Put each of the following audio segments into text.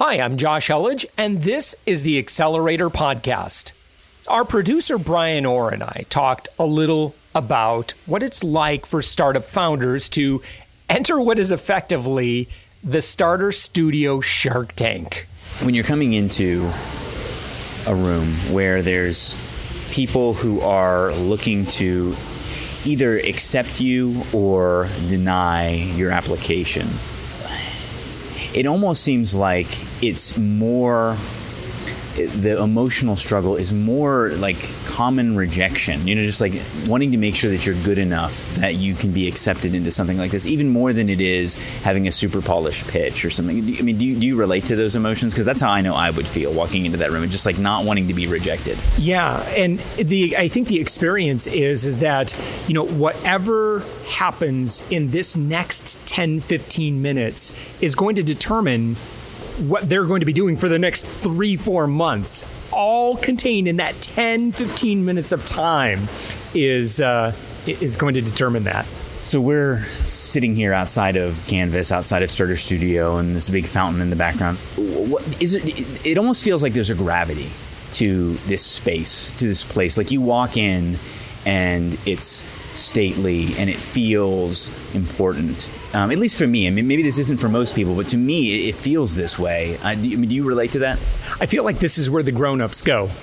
Hi, I'm Josh Helledge, and this is the Accelerator Podcast. Our producer Brian Orr and I talked a little about what it's like for startup founders to enter what is effectively the starter studio Shark Tank. When you're coming into a room where there's people who are looking to either accept you or deny your application, it almost seems like it's more, the emotional struggle is more like common rejection, just like wanting to make sure that you're good enough that you can be accepted into something like this, even more than it is having a super polished pitch or something. Do you relate to those emotions? Because that's how I know I would feel walking into that room, and just like not wanting to be rejected. Yeah, and I think the experience is that, whatever happens in this next 10, 15 minutes is going to determine what they're going to be doing for the next 3-4 months, all contained in that 10, 15 minutes of time is going to determine that. So we're sitting here outside of Canvas, outside of Starter Studio, and this big fountain in the background. What is it? It almost feels like there's a gravity to this space, to this place. Like you walk in and it's stately and it feels important. At least for me. I mean, maybe this isn't for most people, but to me, it feels this way. Do you relate to that? I feel like this is where the grown-ups go.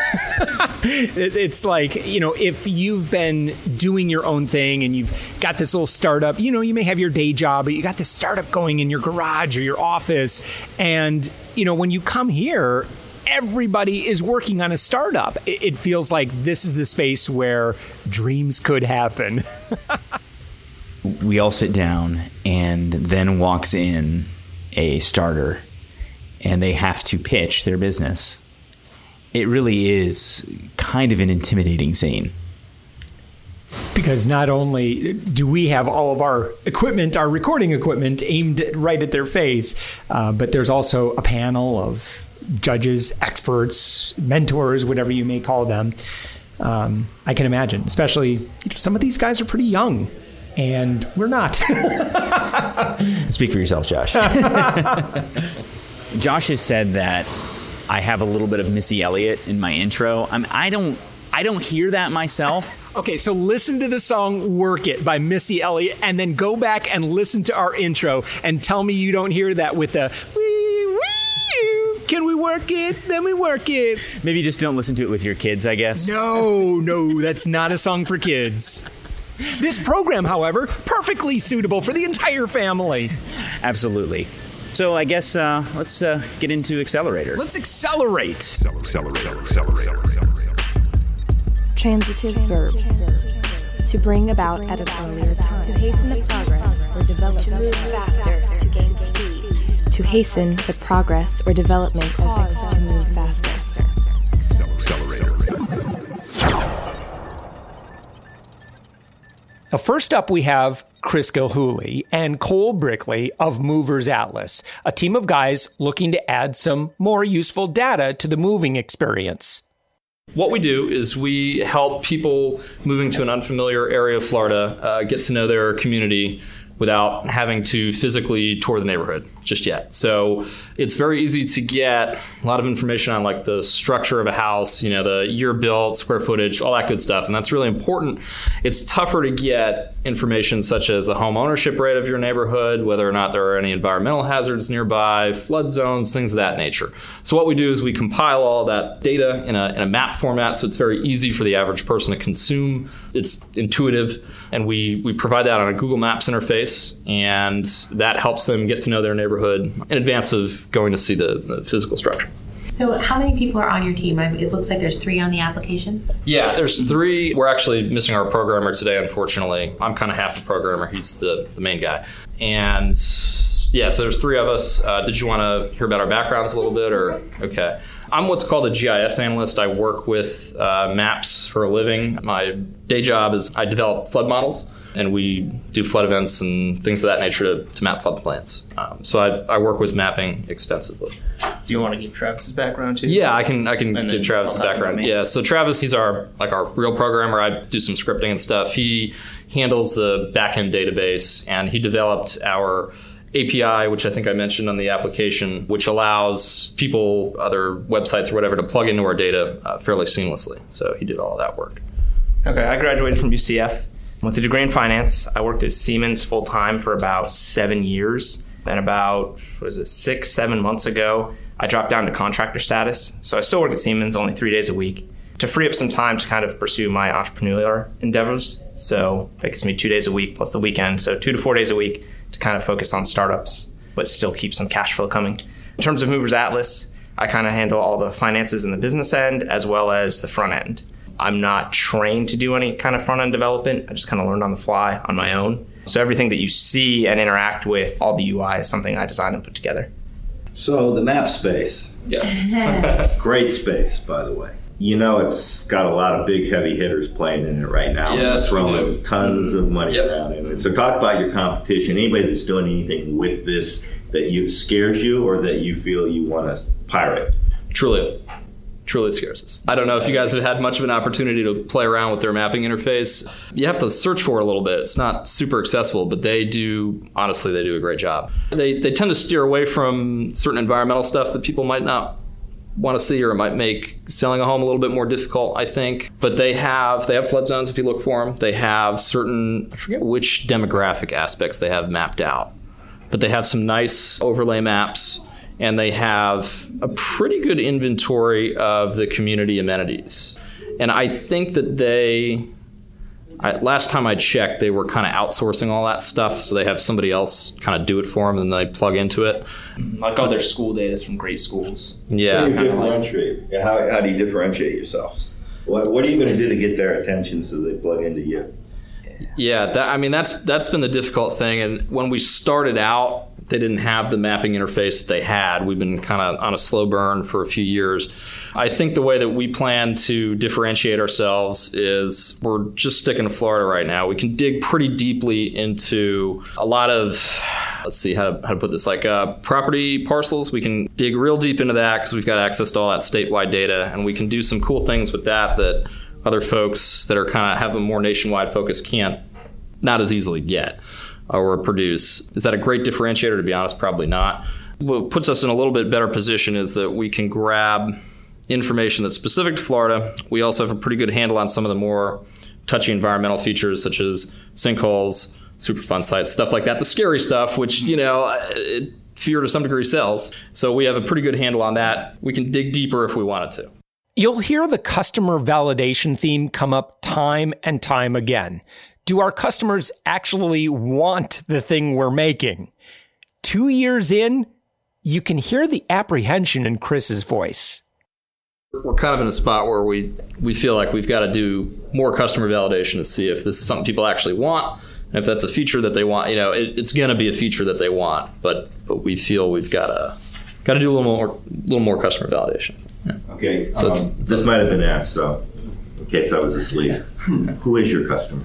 It's like, if you've been doing your own thing and you've got this little startup, you may have your day job, but you got this startup going in your garage or your office. And, when you come here, everybody is working on a startup. It feels like this is the space where dreams could happen. We all sit down, and then walks in a starter, and they have to pitch their business. It really is kind of an intimidating scene. Because not only do we have all of our equipment, our recording equipment, aimed right at their face, but there's also a panel of judges, experts, mentors, whatever you may call them. I can imagine, especially some of these guys are pretty young. And we're not. Speak for yourself, Josh. Josh has said that I have a little bit of Missy Elliott in my intro. I don't hear that myself. Okay, so listen to the song Work It by Missy Elliott, and then go back and listen to our intro and tell me you don't hear that with the can we work it? Then we work it. Maybe just don't listen to it with your kids, I guess. No, that's not a song for kids. This program, however, perfectly suitable for the entire family. Absolutely. So I guess let's get into Accelerator. Let's accelerate. Accelerate. Transitive verb. To bring about at an earlier time. To hasten the progress or development. To move faster. To gain speed. To hasten the progress or development of X to move faster. Accelerator. Now, first up, we have Chris Gilhooly and Cole Brickley of Movers Atlas, a team of guys looking to add some more useful data to the moving experience. What we do is we help people moving to an unfamiliar area of Florida get to know their community without having to physically tour the neighborhood just yet. So it's very easy to get a lot of information on like the structure of a house, the year built, square footage, all that good stuff. And that's really important. It's tougher to get information such as the home ownership rate of your neighborhood, whether or not there are any environmental hazards nearby, flood zones, things of that nature. So what we do is we compile all that data in a map format, so it's very easy for the average person to consume. It's intuitive. And we provide that on a Google Maps interface, and that helps them get to know their neighborhood in advance of going to see the physical structure. So how many people are on your team? It looks like there's 3 on the application. Yeah, there's 3. We're actually missing our programmer today, unfortunately. I'm kind of half the programmer. He's the main guy. And yeah, so there's 3 of us. Did you want to hear about our backgrounds a little bit? Or okay. I'm what's called a GIS analyst. I work with maps for a living. My day job is I develop flood models, and we do flood events and things of that nature to map floodplains. So I work with mapping extensively. Do you want to give Travis's background too? Yeah, I can give Travis's background. Yeah, so Travis, he's our real programmer. I do some scripting and stuff. He handles the backend database, and he developed our API, which I think I mentioned on the application, which allows people, other websites or whatever, to plug into our data fairly seamlessly. So he did all of that work. Okay, I graduated from UCF with a degree in finance. I worked at Siemens full-time for about 7 years. And about, 6-7 months ago, I dropped down to contractor status. So I still work at Siemens only 3 days a week to free up some time to kind of pursue my entrepreneurial endeavors. So that gives me 2 days a week plus the weekend. So 2 to 4 days a week to kind of focus on startups, but still keep some cash flow coming. In terms of Movers Atlas, I kind of handle all the finances in the business end as well as the front end. I'm not trained to do any kind of front end development. I just kind of learned on the fly on my own. So everything that you see and interact with, all the UI, is something I designed and put together. So the map space. Yes. Great space, by the way. You know, it's got a lot of big heavy hitters playing in it right now. Yes, throwing tons of money around in it. So talk about your competition. Anybody that's doing anything with this that scares you or that you feel you want to pirate? Truly scares us. I don't know if you guys have had much of an opportunity to play around with their mapping interface. You have to search for it a little bit. It's not super accessible, but they do a great job. They tend to steer away from certain environmental stuff that people might not want to see, or it might make selling a home a little bit more difficult, I think. But they have flood zones if you look for them. They have certain, I forget which demographic aspects they have mapped out, but they have some nice overlay maps. And they have a pretty good inventory of the community amenities. And I think that last time I checked, they were kind of outsourcing all that stuff. So they have somebody else kind of do it for them and they plug into it. Like all their school data is from great schools. Yeah. So you differentiate. How do you differentiate yourselves? What are you going to do to get their attention so they plug into you? Yeah, that's been the difficult thing. And when we started out, they didn't have the mapping interface that they had. We've been kind of on a slow burn for a few years. I think the way that we plan to differentiate ourselves is we're just sticking to Florida right now. We can dig pretty deeply into a lot of, let's see how to put this, like property parcels. We can dig real deep into that because we've got access to all that statewide data, and we can do some cool things with that other folks that are kind of have a more nationwide focus can't not as easily get or produce. Is that a great differentiator? To be honest, probably not. What puts us in a little bit better position is that we can grab information that's specific to Florida. We also have a pretty good handle on some of the more touchy environmental features such as sinkholes, Superfund sites, stuff like that. The scary stuff, which, fear to some degree sells. So we have a pretty good handle on that. We can dig deeper if we wanted to. You'll hear the customer validation theme come up time and time again. Do our customers actually want the thing we're making? 2 years in, you can hear the apprehension in Chris's voice. We're kind of in a spot where we feel like we've got to do more customer validation to see if this is something people actually want. And if that's a feature that they want, it's going to be a feature that they want. But we feel we've got to do a little more customer validation. Yeah. Okay, so this might have been asked, so in case I was asleep. Who is your customer?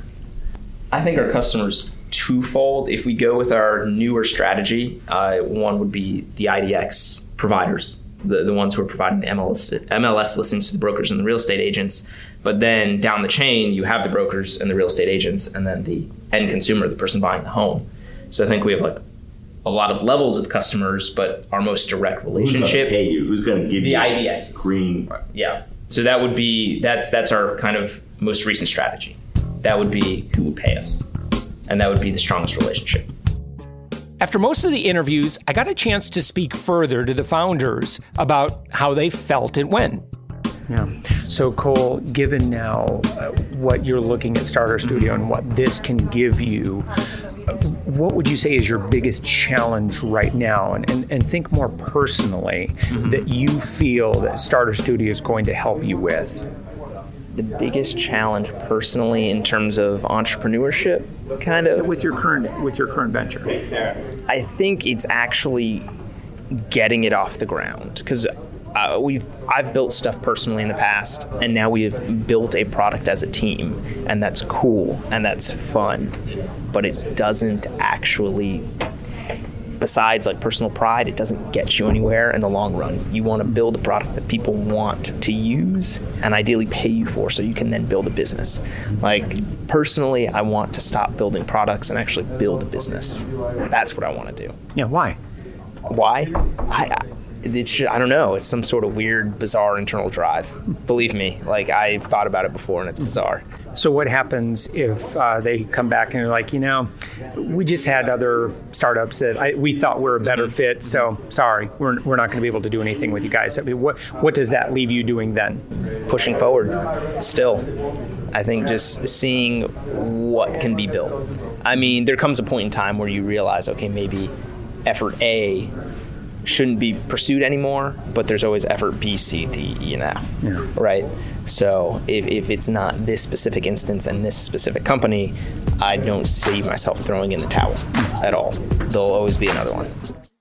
I think our customer's twofold. If we go with our newer strategy, one would be the IDX providers, the ones who are providing the MLS listings to the brokers and the real estate agents. But then down the chain, you have the brokers and the real estate agents, and then the end consumer, the person buying the home. So I think we have a lot of levels of customers, but our most direct relationship. Who's going to pay you? Who's going to give the you IDXs? Green. Yeah. So that would be that's our kind of most recent strategy. That would be who would pay us, and that would be the strongest relationship. After most of the interviews, I got a chance to speak further to the founders about how they felt it went. Yeah. So Cole, given now what you're looking at Starter Studio and what this can give you, what would you say is your biggest challenge right now? And think more personally that you feel that Starter Studio is going to help you with. The biggest challenge personally in terms of entrepreneurship, kind of with your current venture, I think it's actually getting it off the ground, because I've built stuff personally in the past, and now we have built a product as a team, and that's cool and that's fun, but it doesn't actually besides like personal pride, it doesn't get you anywhere in the long run. You want to build a product that people want to use and ideally pay you for, so you can then build a business. Like personally, I want to stop building products and actually build a business. That's what I want to do. Yeah, why? Why? It's just, I don't know. It's some sort of weird, bizarre internal drive. Believe me, like I've thought about it before and it's bizarre. So what happens if they come back and they're like, we just had other startups that we thought were a better fit, so sorry, we're not going to be able to do anything with you guys. I mean, what does that leave you doing then? Pushing forward still. I think just seeing what can be built. I mean, there comes a point in time where you realize, okay, maybe effort A shouldn't be pursued anymore, but there's always effort B, C, D, E, and F, right? So if it's not this specific instance and this specific company, I don't see myself throwing in the towel at all. There'll always be another one.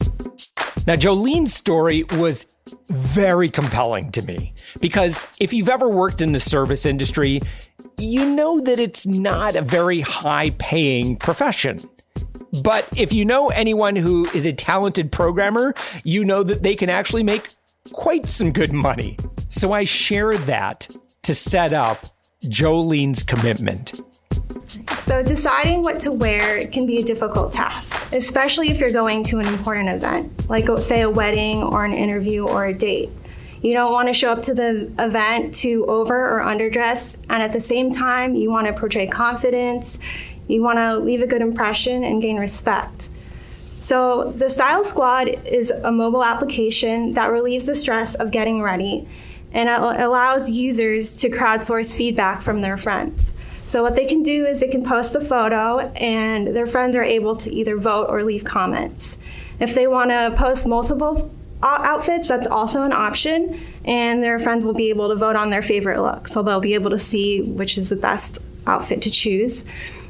Now, Jolene's story was very compelling to me because if you've ever worked in the service industry, you know that it's not a very high-paying profession. But if you know anyone who is a talented programmer, you know that they can actually make quite some good money. So I shared that to set up Jolene's commitment. So deciding what to wear can be a difficult task, especially if you're going to an important event, like say a wedding or an interview or a date. You don't want to show up to the event too over or underdressed, and at the same time, you want to portray confidence. You want to leave a good impression and gain respect. So the Style Squad is a mobile application that relieves the stress of getting ready, and it allows users to crowdsource feedback from their friends. So what they can do is they can post a photo and their friends are able to either vote or leave comments. If they want to post multiple outfits, that's also an option, and their friends will be able to vote on their favorite look. So they'll be able to see which is the best outfit to choose.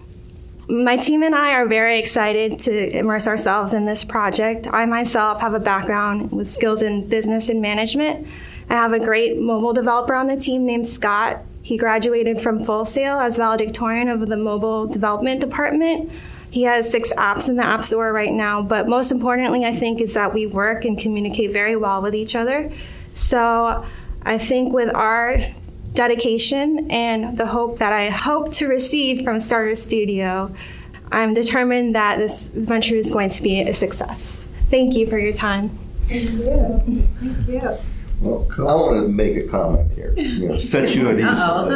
My team and I are very excited to immerse ourselves in this project. I myself have a background with skills in business and management. I have a great mobile developer on the team named Scott. He graduated from Full Sail as valedictorian of the mobile development department. He has 6 apps in the App Store right now, but most importantly, I think, is that we work and communicate very well with each other. So I think with our dedication and the hope that I hope to receive from Starter Studio, I'm determined that this venture is going to be a success. Thank you for your time. Thank you. Thank you. Well, I want to make a comment here. Set you at ease.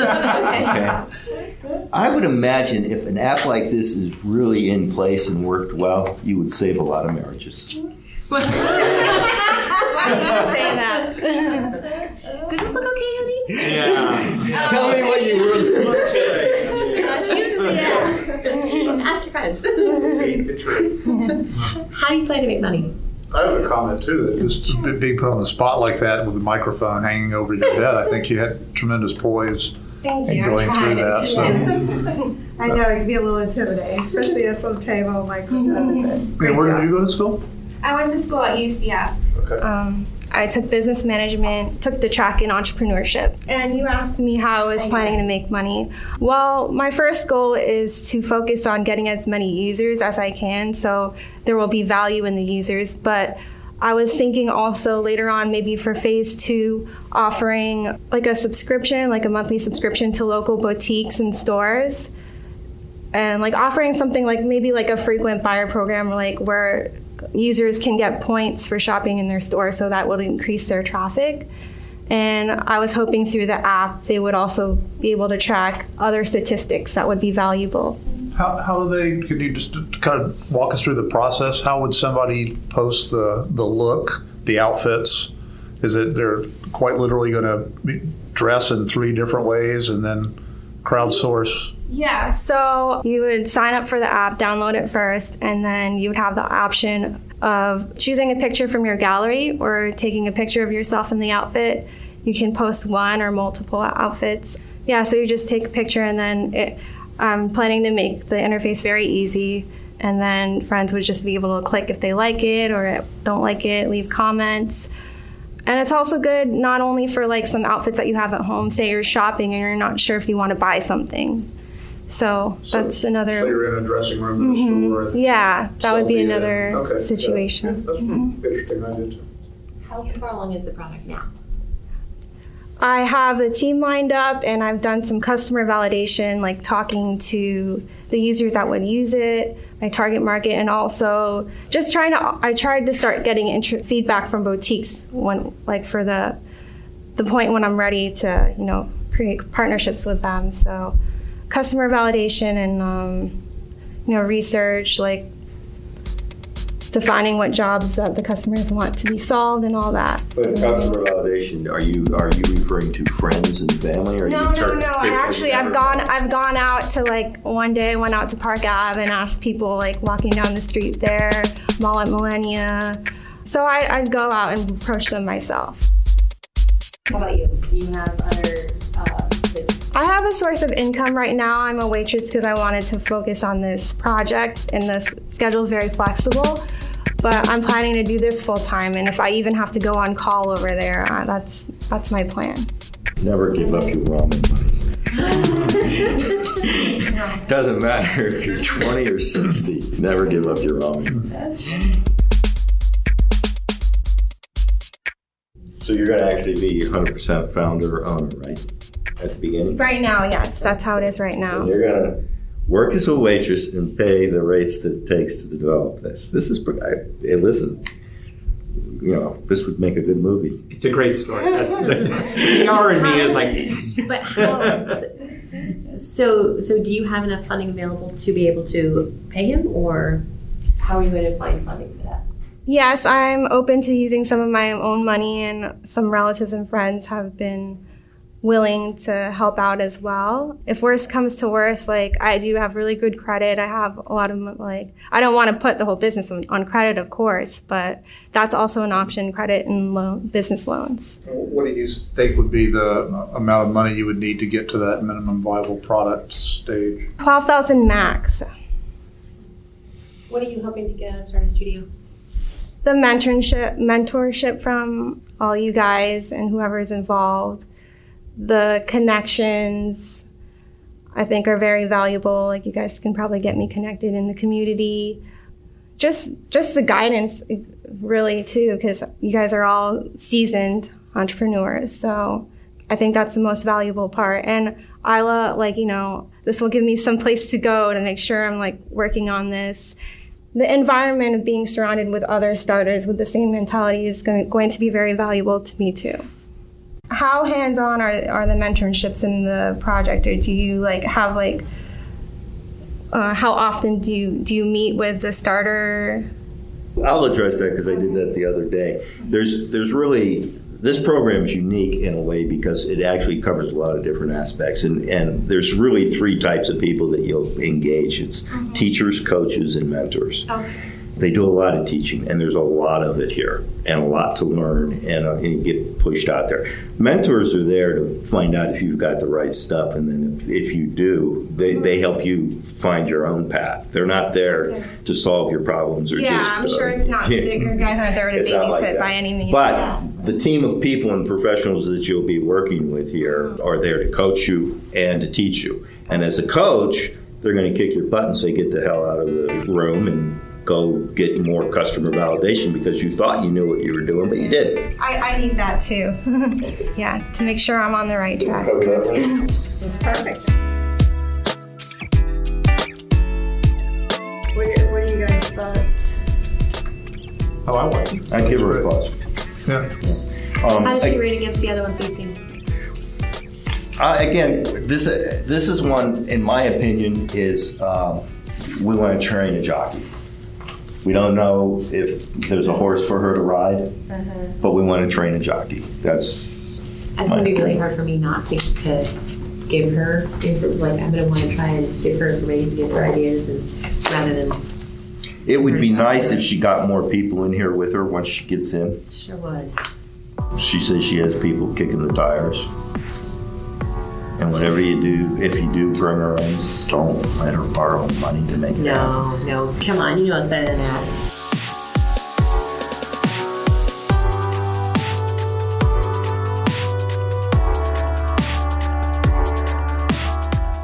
Okay. I would imagine if an app like this is really in place and worked well, you would save a lot of marriages. Why do you say that? Does this look okay, honey? Yeah. Tell me what you really Ask your friends. How do you plan to make money? I have a comment too, that just being put on the spot like that with a microphone hanging over your head, I think you had tremendous poise in going through that. So. I know, it can be a little intimidating, especially us on the table, microphone. And where did you go to school? I went to school at UCF. Okay. I took business management, took the track in entrepreneurship. And you asked me how I was planning to make money. Well, my first goal is to focus on getting as many users as I can, so there will be value in the users. But I was thinking also later on, maybe for phase 2, offering like a subscription, like a monthly subscription to local boutiques and stores. And like offering something like maybe like a frequent buyer program, like where users can get points for shopping in their store, so that would increase their traffic. And I was hoping through the app they would also be able to track other statistics that would be valuable. How do they, can you just kind of walk us through the process? How would somebody post the look, the outfits? Is it they're quite literally going to dress in 3 different ways and then crowdsource? Yeah, so you would sign up for the app, download it first, and then you would have the option of choosing a picture from your gallery or taking a picture of yourself in the outfit. You can post 1 or multiple outfits. Yeah, so you just take a picture, and then I'm planning to make the interface very easy, and then friends would just be able to click if they like it or don't like it, leave comments. And it's also good not only for like some outfits that you have at home, say you're shopping and you're not sure if you want to buy something. So that's another. So you're in a dressing room in a store. Yeah, that would be Selfie another okay. situation. Yeah, that's an interesting idea. How far along is the product now? I have a team lined up, and I've done some customer validation, like talking to the users that would use it, my target market, and also just I tried to start getting feedback from boutiques for the point when I'm ready to, create partnerships with them. So customer validation and, research, like defining what jobs that the customers want to be solved and all that. But customer validation, are you referring to friends and family? Or No. I've gone out to one day I went out to Park Ave and asked people walking down the street there, Mall at Millennia. So I'd go out and approach them myself. How about you? Do you have other? I have a source of income right now. I'm a waitress because I wanted to focus on this project, and the schedule is very flexible. But I'm planning to do this full time, and if I even have to go on call over there, that's my plan. Never give up your ramen money. Doesn't matter if you're 20 or 60. Never give up your ramen. So you're going to actually be 100% founder or owner, right? At the beginning? Right now, yes. That's how it is right now. And you're going to work as a waitress and pay the rates that it takes to develop this. This is, hey, listen, this would make a good movie. It's a great story. The R in me is like, yes. But how? So do you have enough funding available to be able to pay him, or how are you going to find funding for that? Yes, I'm open to using some of my own money, and some relatives and friends have been willing to help out as well. If worst comes to worst, I do have really good credit. I have a lot of I don't want to put the whole business on credit, of course, but that's also an option, credit and business loans. What do you think would be the amount of money you would need to get to that minimum viable product stage? $12,000 max. What are you hoping to get out of Stardust Studio? The mentorship from all you guys and whoever is involved. The connections, I think, are very valuable. You guys can probably get me connected in the community. Just the guidance, really, too, because you guys are all seasoned entrepreneurs. So I think that's the most valuable part. And Isla, this will give me some place to go to make sure I'm working on this. The environment of being surrounded with other starters with the same mentality is going to be very valuable to me, too. How hands-on are the mentorships in the project, or do you have how often do you meet with the starter? I'll address that because I did that the other day. There's really, this program is unique in a way because it actually covers a lot of different aspects, and there's really 3 types of people that you'll engage. It's teachers, coaches, and mentors. Okay. They do a lot of teaching, and there's a lot of it here, and a lot to learn, and get pushed out there. Mentors are there to find out if you've got the right stuff, and then if you do, they help you find your own path. They're not there to solve your problems or I'm sure it's not. Bigger guys aren't there to babysit by any means. But the team of people and professionals that you'll be working with here are there to coach you and to teach you. And as a coach, they're going to kick your butt and say, get the hell out of the room and go get more customer validation because you thought you knew what you were doing, but you didn't. I need that too. Yeah, to make sure I'm on the right track. It's perfect. What are you guys' thoughts? Oh, I like it. I'd give her applause. Yeah. How does she rate against the other ones you've seen? Again, this is one, in my opinion, is we want to train a jockey. We don't know if there's a horse for her to ride, but we want to train a jockey. That's going to be really hard for me not to give her, I'm going to want to try and give her information, give her ideas, and rather than... It would be nice if she got more people in here with her once she gets in. Sure would. She says she has people kicking the tires. And whatever you do, if you do bring her in, don't let her borrow money to make it happen. No, come on, you know it's better than that.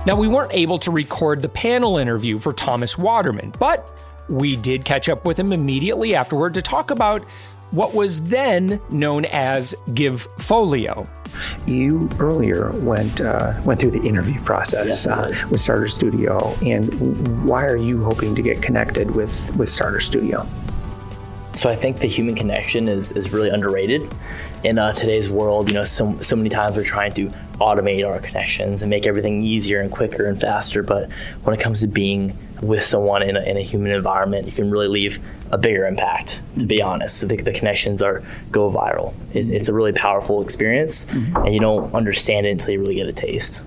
Now, we weren't able to record the panel interview for Thomas Waterman, but we did catch up with him immediately afterward to talk about what was then known as GiveFolio. You earlier went through the interview process with Starter Studio, and why are you hoping to get connected with Starter Studio? So I think the human connection is really underrated in today's world. So many times we're trying to automate our connections and make everything easier and quicker and faster. But when it comes to being with someone in a human environment, you can really leave a bigger impact, to be honest. I think the connections go viral. It's a really powerful experience, and you don't understand it until you really get a taste.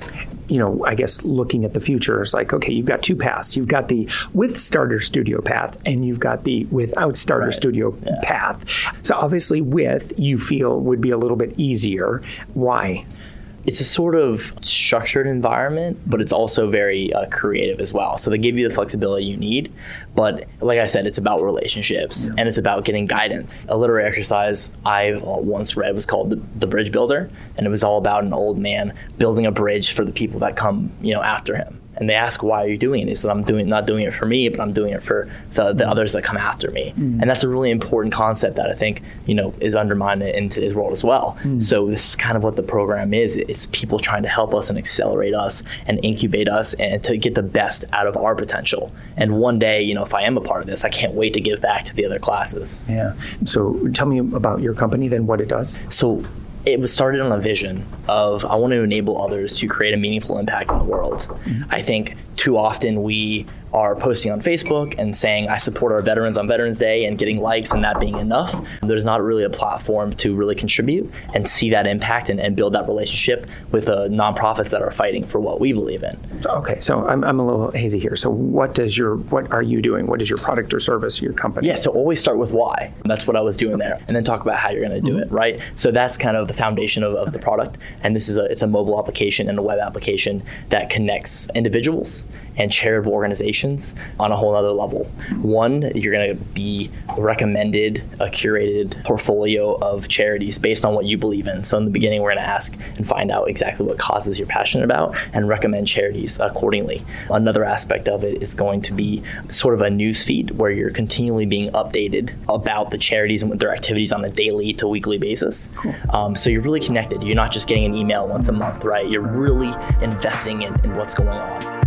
I guess looking at the future, it's like, okay, you've got two paths. You've got the with Starter Studio path, and you've got the without Starter Studio path. So obviously with, you feel would be a little bit easier. Why? It's a sort of structured environment, but it's also very creative as well. So they give you the flexibility you need. But like I said, it's about relationships and it's about getting guidance. A literary exercise I once read was called The Bridge Builder. And it was all about an old man building a bridge for the people that come, after him. And they ask, why are you doing it? He said, I'm not doing it for me, but I'm doing it for the others that come after me. And that's a really important concept that I think, is undermined in today's world as well. So this is kind of what the program is. It's people trying to help us and accelerate us and incubate us and to get the best out of our potential. And one day, if I am a part of this, I can't wait to give back to the other classes. Yeah. So tell me about your company, then what it does. So it was started on a vision of I want to enable others to create a meaningful impact in the world. I think too often we are posting on Facebook and saying, I support our veterans on Veterans Day and getting likes and that being enough. There's not really a platform to really contribute and see that impact and build that relationship with nonprofits that are fighting for what we believe in. Okay, so I'm a little hazy here. So what are you doing? What is your product or service, your company? Yeah, so always start with why. That's what I was doing there. And then talk about how you're going to do it, right? So that's kind of the foundation of the product. And this is it's a mobile application and a web application that connects individuals and charitable organizations on a whole other level. One, you're going to be recommended a curated portfolio of charities based on what you believe in. So in the beginning, we're going to ask and find out exactly what causes you're passionate about and recommend charities accordingly. Another aspect of it is going to be sort of a news feed where you're continually being updated about the charities and what their activities on a daily to weekly basis. So you're really connected. You're not just getting an email once a month, right? You're really investing in what's going on.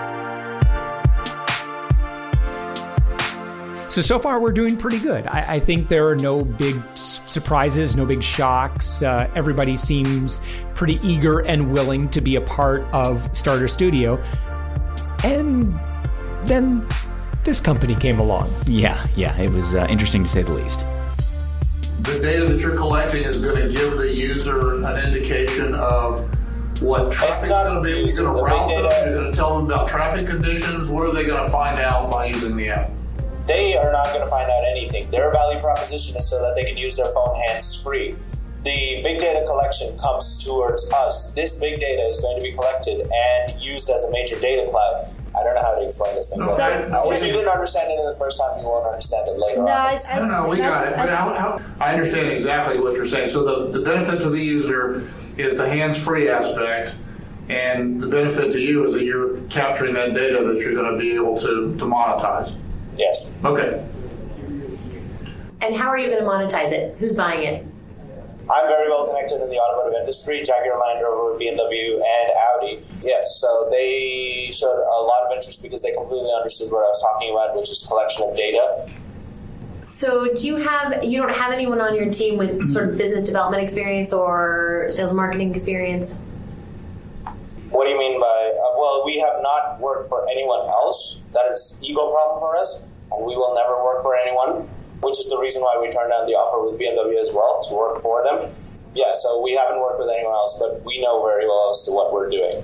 So far, we're doing pretty good. I think there are no big surprises, no big shocks. Everybody seems pretty eager and willing to be a part of Starter Studio. And then this company came along. Yeah, it was interesting to say the least. The data that you're collecting is going to give the user an indication of what traffic's going to be. You're going to route them. You're going to tell them about traffic conditions. What are they going to find out by using the app? They are not going to find out anything. Their value proposition is so that they can use their phone hands-free. The big data collection comes towards us. This big data is going to be collected and used as a major data cloud. I don't know how to explain this. If you didn't understand it the first time, you won't understand it later on. No, we got it. I understand exactly what you're saying. So the benefit to the user is the hands-free aspect, and the benefit to you is that you're capturing that data that you're going to be able to monetize. Yes. Okay. And how are you going to monetize it? Who's buying it? I'm very well connected in the automotive industry. Jaguar Land Rover, BMW, and Audi. Yes, so they showed a lot of interest because they completely understood what I was talking about, which is collection of data. So you don't have anyone on your team with sort of business development experience or sales marketing experience? What do you mean by, well, we have not worked for anyone else. That is an ego problem for us, and we will never work for anyone, which is the reason why we turned down the offer with BMW as well, to work for them. Yeah, so we haven't worked with anyone else, but we know very well as to what we're doing.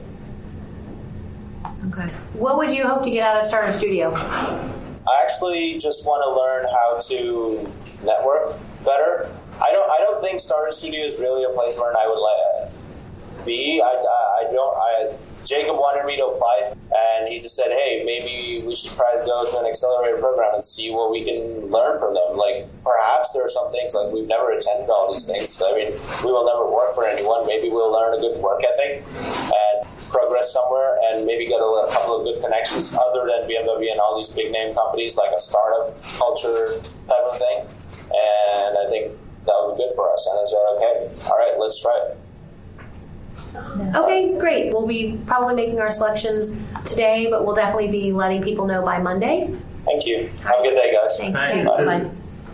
Okay. What would you hope to get out of Starter Studio? I actually just want to learn how to network better. I don't think Starter Studio is really a place where I would be. Jacob wanted me to apply, and he just said, hey, maybe we should try to go to an accelerator program and see what we can learn from them. Like, perhaps there are some things, like we've never attended all these things. So, I mean, we will never work for anyone. Maybe we'll learn a good work ethic and progress somewhere and maybe get a couple of good connections other than BMW and all these big name companies, like a startup culture type of thing. And I think that would be good for us. And I said, okay, all right, let's try it. Okay, great. We'll be probably making our selections today, but we'll definitely be letting people know by Monday. Thank you. Have a good day, guys. Thanks, too. Bye.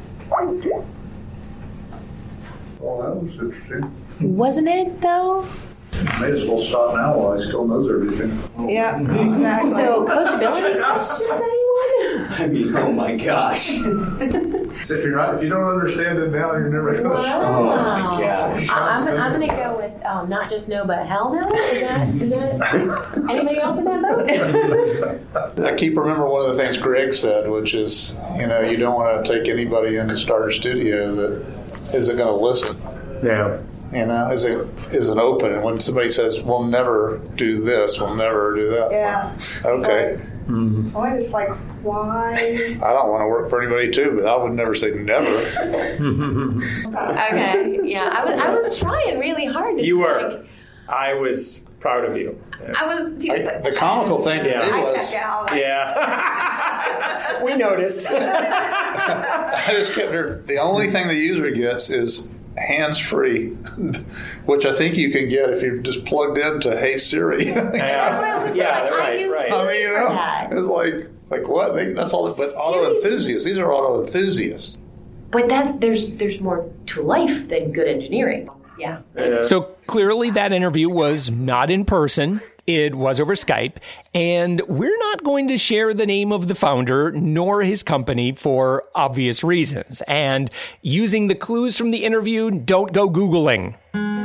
Well, that was interesting. Wasn't it, though? May as well stop now while he still knows everything. Yeah, exactly. So, coachability questions, anyone? I mean, oh my gosh. So if you don't understand it now, you're never going to. Wow. Oh my gosh. I'm going to go with not just no, but hell no. Is that anything else in that boat? I keep remembering one of the things Greg said, which is, you don't want to take anybody into Starter Studio that isn't going to listen. Yeah. Isn't open. And when somebody says, we'll never do this, we'll never do that. Yeah. Okay. Mm-hmm. Oh, it's like, why? I don't want to work for anybody too, but I would never say never. Okay. Yeah. I was trying really hard to You were. I was proud of you. The comical thing to me was... Yeah. We noticed. I just kept her... The only thing the user gets is hands-free, which I think you can get if you're just plugged into Hey Siri. Right. I mean, it's like what? That's all. But auto enthusiasts. These are auto enthusiasts. But there's more to life than good engineering. Yeah. So clearly that interview was not in person. It was over Skype, and we're not going to share the name of the founder nor his company for obvious reasons. And using the clues from the interview, don't go Googling.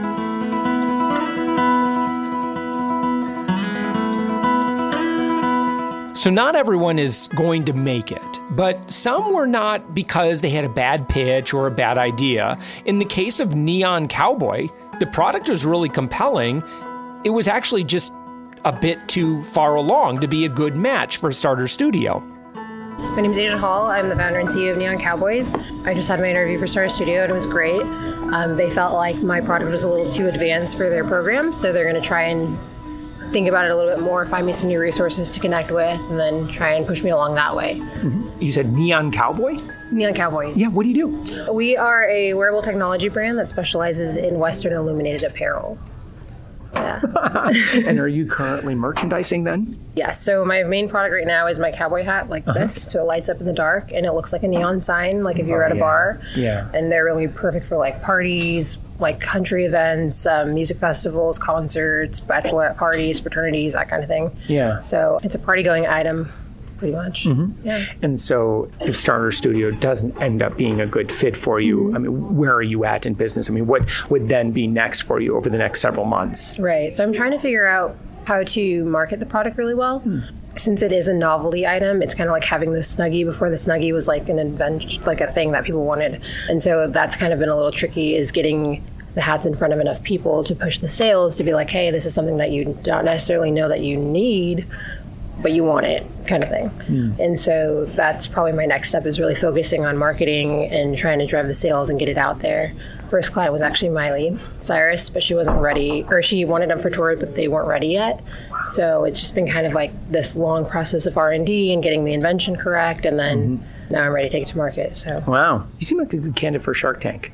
So not everyone is going to make it, but some were not because they had a bad pitch or a bad idea. In the case of Neon Cowboy, the product was really compelling. It was actually just a bit too far along to be a good match for Starter Studio. My name is Asia Hall. I'm the founder and CEO of Neon Cowboys. I just had my interview for Starter Studio and it was great. They felt like my product was a little too advanced for their program, so they're going to try and think about it a little bit more, find me some new resources to connect with, and then try and push me along that way. Mm-hmm. You said Neon Cowboy? Neon Cowboys. Yeah, what do you do? We are a wearable technology brand that specializes in Western illuminated apparel. Yeah. And are you currently merchandising then? Yes. So my main product right now is my cowboy hat, like this. So it lights up in the dark and it looks like a neon sign, like if you're at a bar. Yeah. And they're really perfect for like parties, like country events, music festivals, concerts, bachelorette parties, fraternities, that kind of thing. Yeah. So it's a party going item. Pretty much. Mm-hmm. Yeah. And so if Starter Studio doesn't end up being a good fit for you, I mean, where are you at in business? I mean, what would then be next for you over the next several months? Right. So I'm trying to figure out how to market the product really well. Since it is a novelty item, it's kind of like having the Snuggie before the Snuggie was like an adventure, like a thing that people wanted. And so that's kind of been a little tricky, is getting the hats in front of enough people to push the sales to be like, hey, this is something that you don't necessarily know that you need, but you want it, kind of thing. And so that's probably my next step, is really focusing on marketing and trying to drive the sales and get it out there. First client was actually Miley Cyrus, but she wasn't ready, or she wanted them for tour, but they weren't ready yet. So it's just been kind of like this long process of R&D and getting the invention correct, and then now I'm ready to take it to market. So wow, you seem like a good candidate for Shark Tank.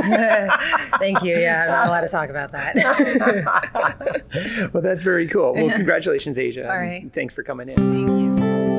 Thank you. Yeah, I'm not allowed to talk about that. Well, that's very cool. Well, congratulations, Asia. All right. Thanks for coming in. Thank you.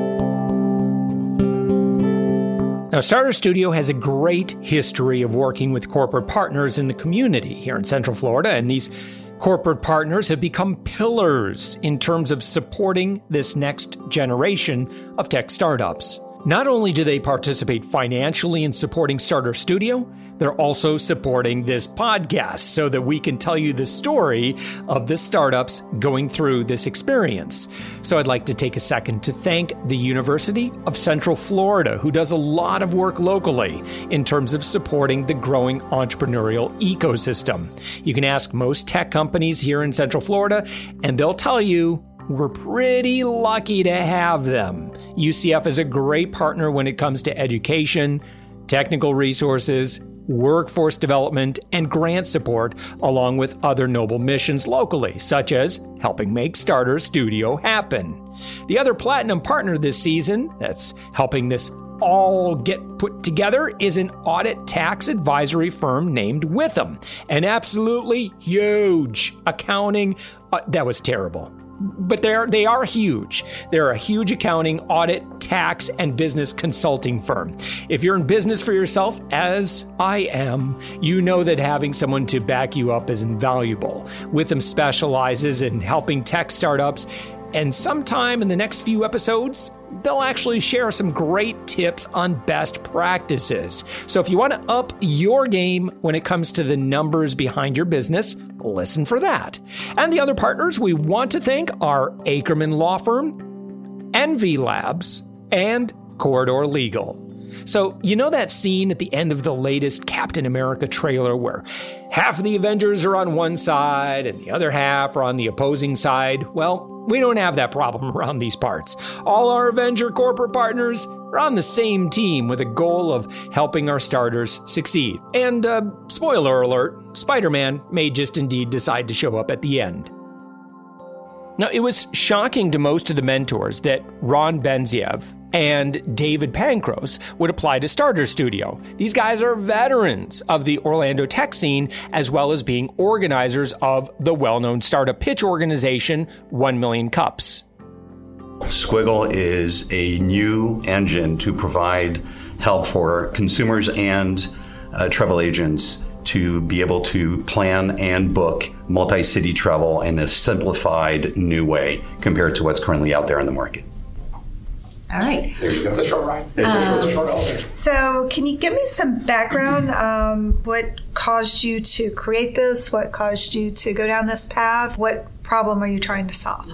Now, Starter Studio has a great history of working with corporate partners in the community here in Central Florida, and these corporate partners have become pillars in terms of supporting this next generation of tech startups. Not only do they participate financially in supporting Starter Studio, they're also supporting this podcast so that we can tell you the story of the startups going through this experience. So I'd like to take a second to thank the University of Central Florida, who does a lot of work locally in terms of supporting the growing entrepreneurial ecosystem. You can ask most tech companies here in Central Florida, and they'll tell you we're pretty lucky to have them. UCF is a great partner when it comes to education, technical resources, workforce development, and grant support, along with other noble missions locally, such as helping make Starter Studio happen. The other Platinum partner this season that's helping this all get put together is an audit tax advisory firm named Witham, an absolutely huge accounting. That was terrible. But they are huge. They're a huge accounting, audit, tax, and business consulting firm. If you're in business for yourself, as I am, you know that having someone to back you up is invaluable. Witham specializes in helping tech startups, and sometime in the next few episodes, they'll actually share some great tips on best practices. So if you want to up your game when it comes to the numbers behind your business, listen for that. And the other partners we want to thank are Ackerman Law Firm, NV Labs, and Corridor Legal. So, you know that scene at the end of the latest Captain America trailer where half of the Avengers are on one side and the other half are on the opposing side? Well, we don't have that problem around these parts. All our Avenger corporate partners are on the same team with a goal of helping our starters succeed. And, spoiler alert, Spider-Man may just indeed decide to show up at the end. Now, it was shocking to most of the mentors that Ron Benziev and David Pankros would apply to Starter Studio. These guys are veterans of the Orlando tech scene, as well as being organizers of the well-known startup pitch organization, 1 Million Cups. Squiggle is a new engine to provide help for consumers and travel agents to be able to plan and book multi-city travel in a simplified new way compared to what's currently out there in the market. All right. There you go. It's a short ride. It's a short elevator. So can you give me some background? What caused you to create this? What caused you to go down this path? What problem are you trying to solve?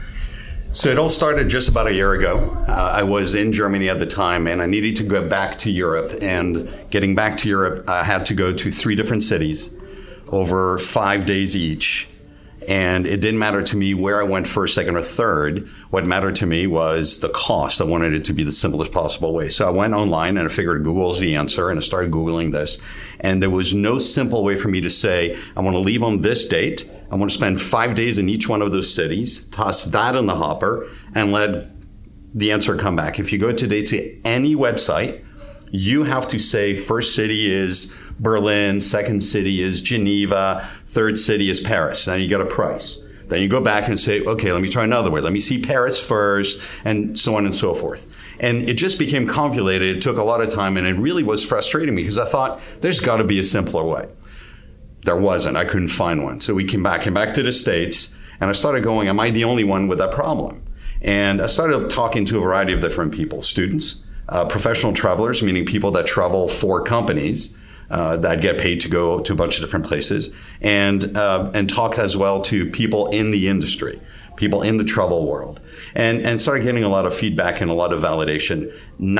So it all started just about a year ago. I was in Germany at the time, and I needed to go back to Europe. And getting back to Europe, I had to go to 3 different cities over 5 days each. And it didn't matter to me where I went first, second, or third. What mattered to me was the cost. I wanted it to be the simplest possible way. So I went online and I figured Google's the answer, and I started Googling this. And there was no simple way for me to say, I want to leave on this date. I want to spend 5 days in each one of those cities, toss that in the hopper, and let the answer come back. If you go today to any website, you have to say first city is Berlin, second city is Geneva, third city is Paris. Then you get a price. Then you go back and say, okay, let me try another way. Let me see Paris first, and so on and so forth. And it just became convoluted. It took a lot of time, and it really was frustrating me because I thought there's got to be a simpler way. There wasn't. I couldn't find one. So we came back to the States, and I started going, am I the only one with that problem? And I started talking to a variety of different people, students, professional travelers, meaning people that travel for companies, that get paid to go to a bunch of different places, and talk as well to people in the industry, people in the travel world, and started getting a lot of feedback and a lot of validation,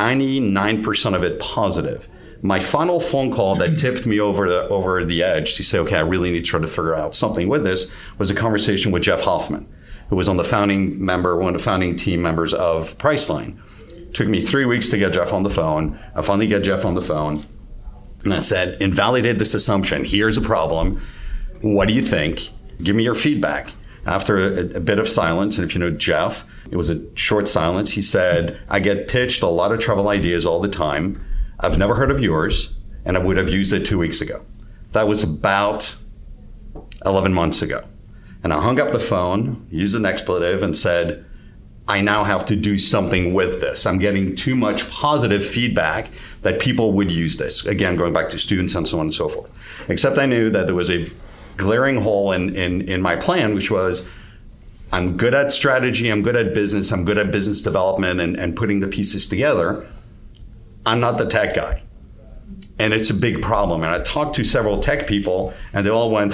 99% of it positive. My final phone call that tipped me over the edge to say, okay, I really need to try to figure out something with this was a conversation with Jeff Hoffman, who was one of the founding team members of Priceline. It took me 3 weeks to get Jeff on the phone. I finally get Jeff on the phone. And I said, invalidate this assumption. Here's a problem. What do you think? Give me your feedback. After a bit of silence, and if you know Jeff, it was a short silence. He said, I get pitched a lot of travel ideas all the time. I've never heard of yours, and I would have used it 2 weeks ago. That was about 11 months ago. And I hung up the phone, used an expletive, and said, I now have to do something with this. I'm getting too much positive feedback that people would use this. Again, going back to students and so on and so forth. Except I knew that there was a glaring hole in my plan, which was I'm good at strategy, I'm good at business, I'm good at business development and putting the pieces together. I'm not the tech guy. And it's a big problem. And I talked to several tech people, and they all went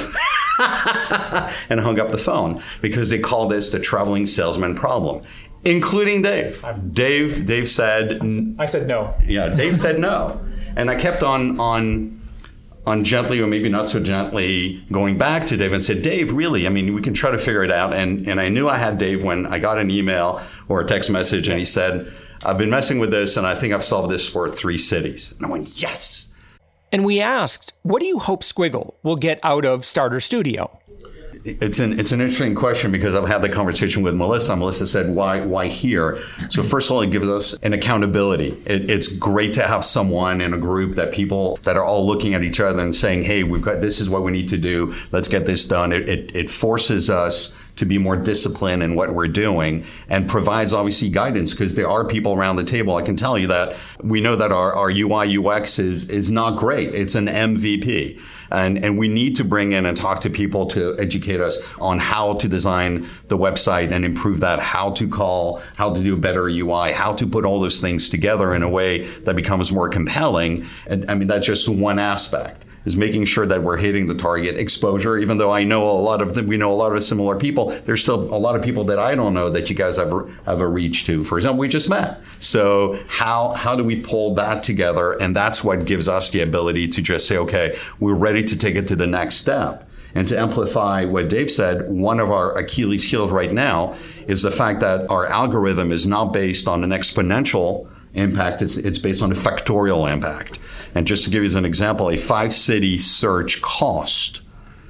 and hung up the phone because they call this the traveling salesman problem, including Dave. Dave said... I said no. Yeah, Dave said no. And I kept on gently, or maybe not so gently, going back to Dave and said, Dave, really, I mean, we can try to figure it out. And I knew I had Dave when I got an email or a text message, and he said, I've been messing with this, and I think I've solved this for 3 cities. And I went, yes. And we asked, what do you hope Squiggle will get out of Starter Studio? It's an interesting question because I've had the conversation with Melissa. Melissa said, why here? So first of all, it gives us an accountability. It's great to have someone in a group that people that are all looking at each other and saying, hey, this is what we need to do. Let's get this done. It forces us to be more disciplined in what we're doing and provides obviously guidance because there are people around the table. I can tell you that we know that our UI UX is not great. It's an MVP. And we need to bring in and talk to people to educate us on how to design the website and improve that, how to call, how to do a better UI, how to put all those things together in a way that becomes more compelling. And I mean, that's just one aspect, is making sure that we're hitting the target exposure. Even though we know a lot of similar people, there's still a lot of people that I don't know that you guys have a reach to. For example, we just met. So how do we pull that together? And that's what gives us the ability to just say, okay, we're ready to take it to the next step. And to amplify what Dave said, one of our Achilles heels right now is the fact that our algorithm is not based on an exponential impact. It's based on a factorial impact. And just to give you an example, a 5-city search cost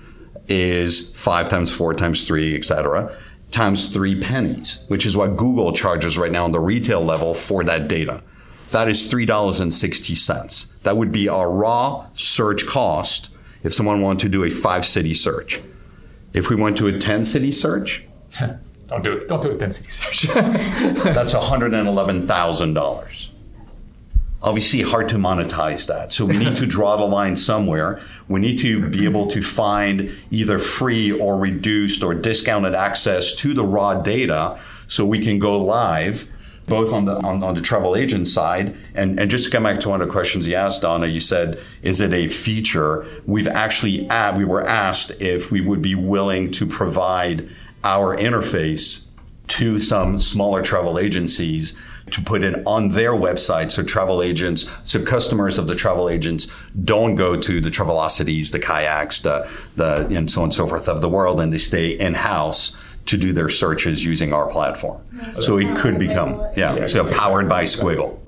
is 5 times 4 times 3, etc., times 3 pennies, which is what Google charges right now on the retail level for that data. That is $3.60. That would be our raw search cost if someone wanted to do a 5-city search. If we went to a 10-city search, Don't do it. Don't do a 10-city search. that's $111,000. Obviously hard to monetize that. So we need to draw the line somewhere. We need to be able to find either free or reduced or discounted access to the raw data so we can go live both on the travel agent side. And just to come back to one of the questions you asked, Donna, you said, is it a feature? We were asked if we would be willing to provide our interface to some smaller travel agencies to put it on their website so customers of the travel agents don't go to the Travelocities, the Kayaks, the and so on and so forth of the world, and they stay in-house to do their searches using our platform. So it could become, so powered by Squiggle.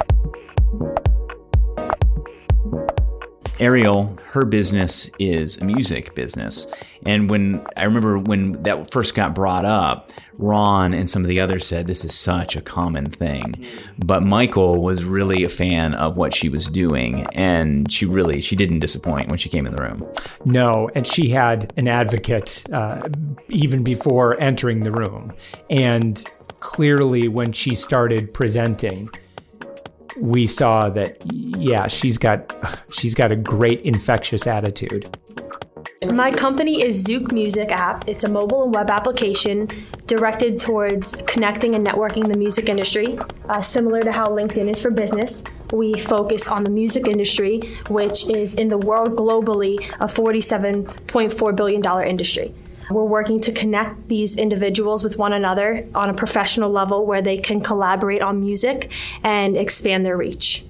Ariel, her business is a music business. And I remember when that first got brought up, Ron and some of the others said this is such a common thing. But Michael was really a fan of what she was doing. And she didn't disappoint when she came in the room. No, and she had an advocate even before entering the room. And clearly when she started presenting, we saw that, she's got a great infectious attitude. My company is Zouk Music App. It's a mobile and web application directed towards connecting and networking the music industry. Similar to how LinkedIn is for business, we focus on the music industry, which is in the world globally a $47.4 billion industry. We're working to connect these individuals with one another on a professional level where they can collaborate on music and expand their reach.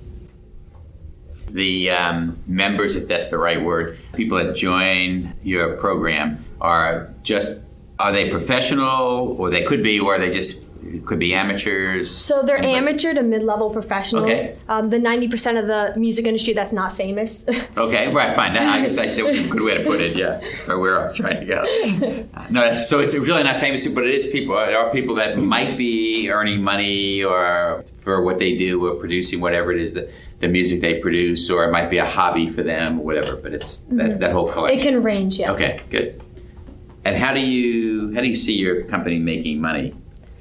The members, if that's the right word, people that join your program are they professional, or they could be, or they just could be amateurs? So they're amateur to mid-level professionals. Okay. The 90% of the music industry that's not famous. Okay, right, fine. I guess I said a good way to put it. Yeah, that's where I was trying to go. So it's really not famous, but it is people. There are people that might be earning money or for what they do or producing whatever it is the music they produce, or it might be a hobby for them or whatever. But it's that whole collection. It can range, yes. Okay, good. And how do you see your company making money?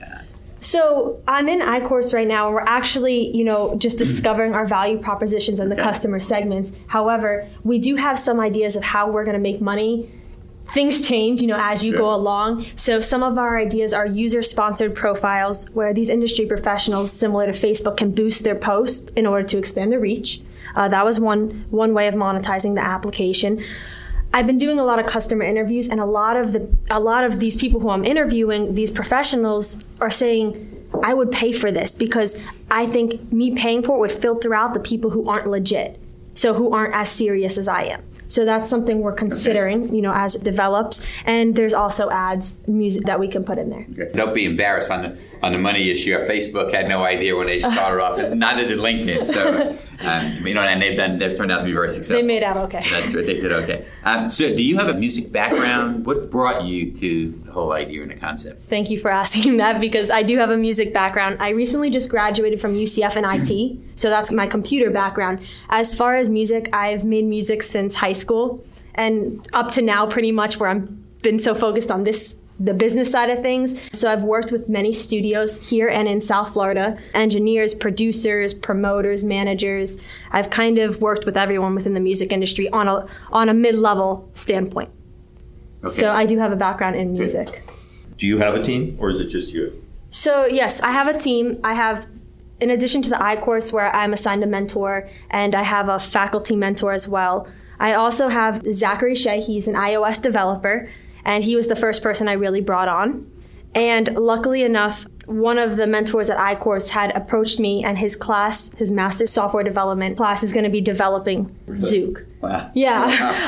So I'm in iCourse right now, and we're actually, just discovering our value propositions and the customer segments. However, we do have some ideas of how we're going to make money. Things change, as you go along. So some of our ideas are user-sponsored profiles where these industry professionals, similar to Facebook, can boost their posts in order to expand their reach. That was one way of monetizing the application. I've been doing a lot of customer interviews, and a lot of these people who I'm interviewing, these professionals, are saying, I would pay for this because I think me paying for it would filter out the people who aren't legit, so who aren't as serious as I am. So that's something we're considering, as it develops. And there's also ads, music that we can put in there. Okay. Don't be embarrassed. on the money issue. Facebook had no idea when they started off. Neither did LinkedIn. So, and they've turned out to be very successful. They made out okay. That's right. They did okay. So do you have a music background? What brought you to the whole idea and the concept? Thank you for asking that, because I do have a music background. I recently just graduated from UCF in IT, so that's my computer background. As far as music, I've made music since high school and up to now pretty much, where I've been so focused on the business side of things. So I've worked with many studios here and in South Florida, engineers, producers, promoters, managers. I've kind of worked with everyone within the music industry on a mid-level standpoint. Okay. So I do have a background in music. Do you have a team, or is it just you? So yes, I have a team. I have, in addition to the I-course where I'm assigned a mentor, and I have a faculty mentor as well, I also have Zachary Shea. He's an iOS developer, and he was the first person I really brought on. And luckily enough, one of the mentors at I-course had approached me, and his class, his master's software development class, is going to be developing Zook. Wow. Yeah.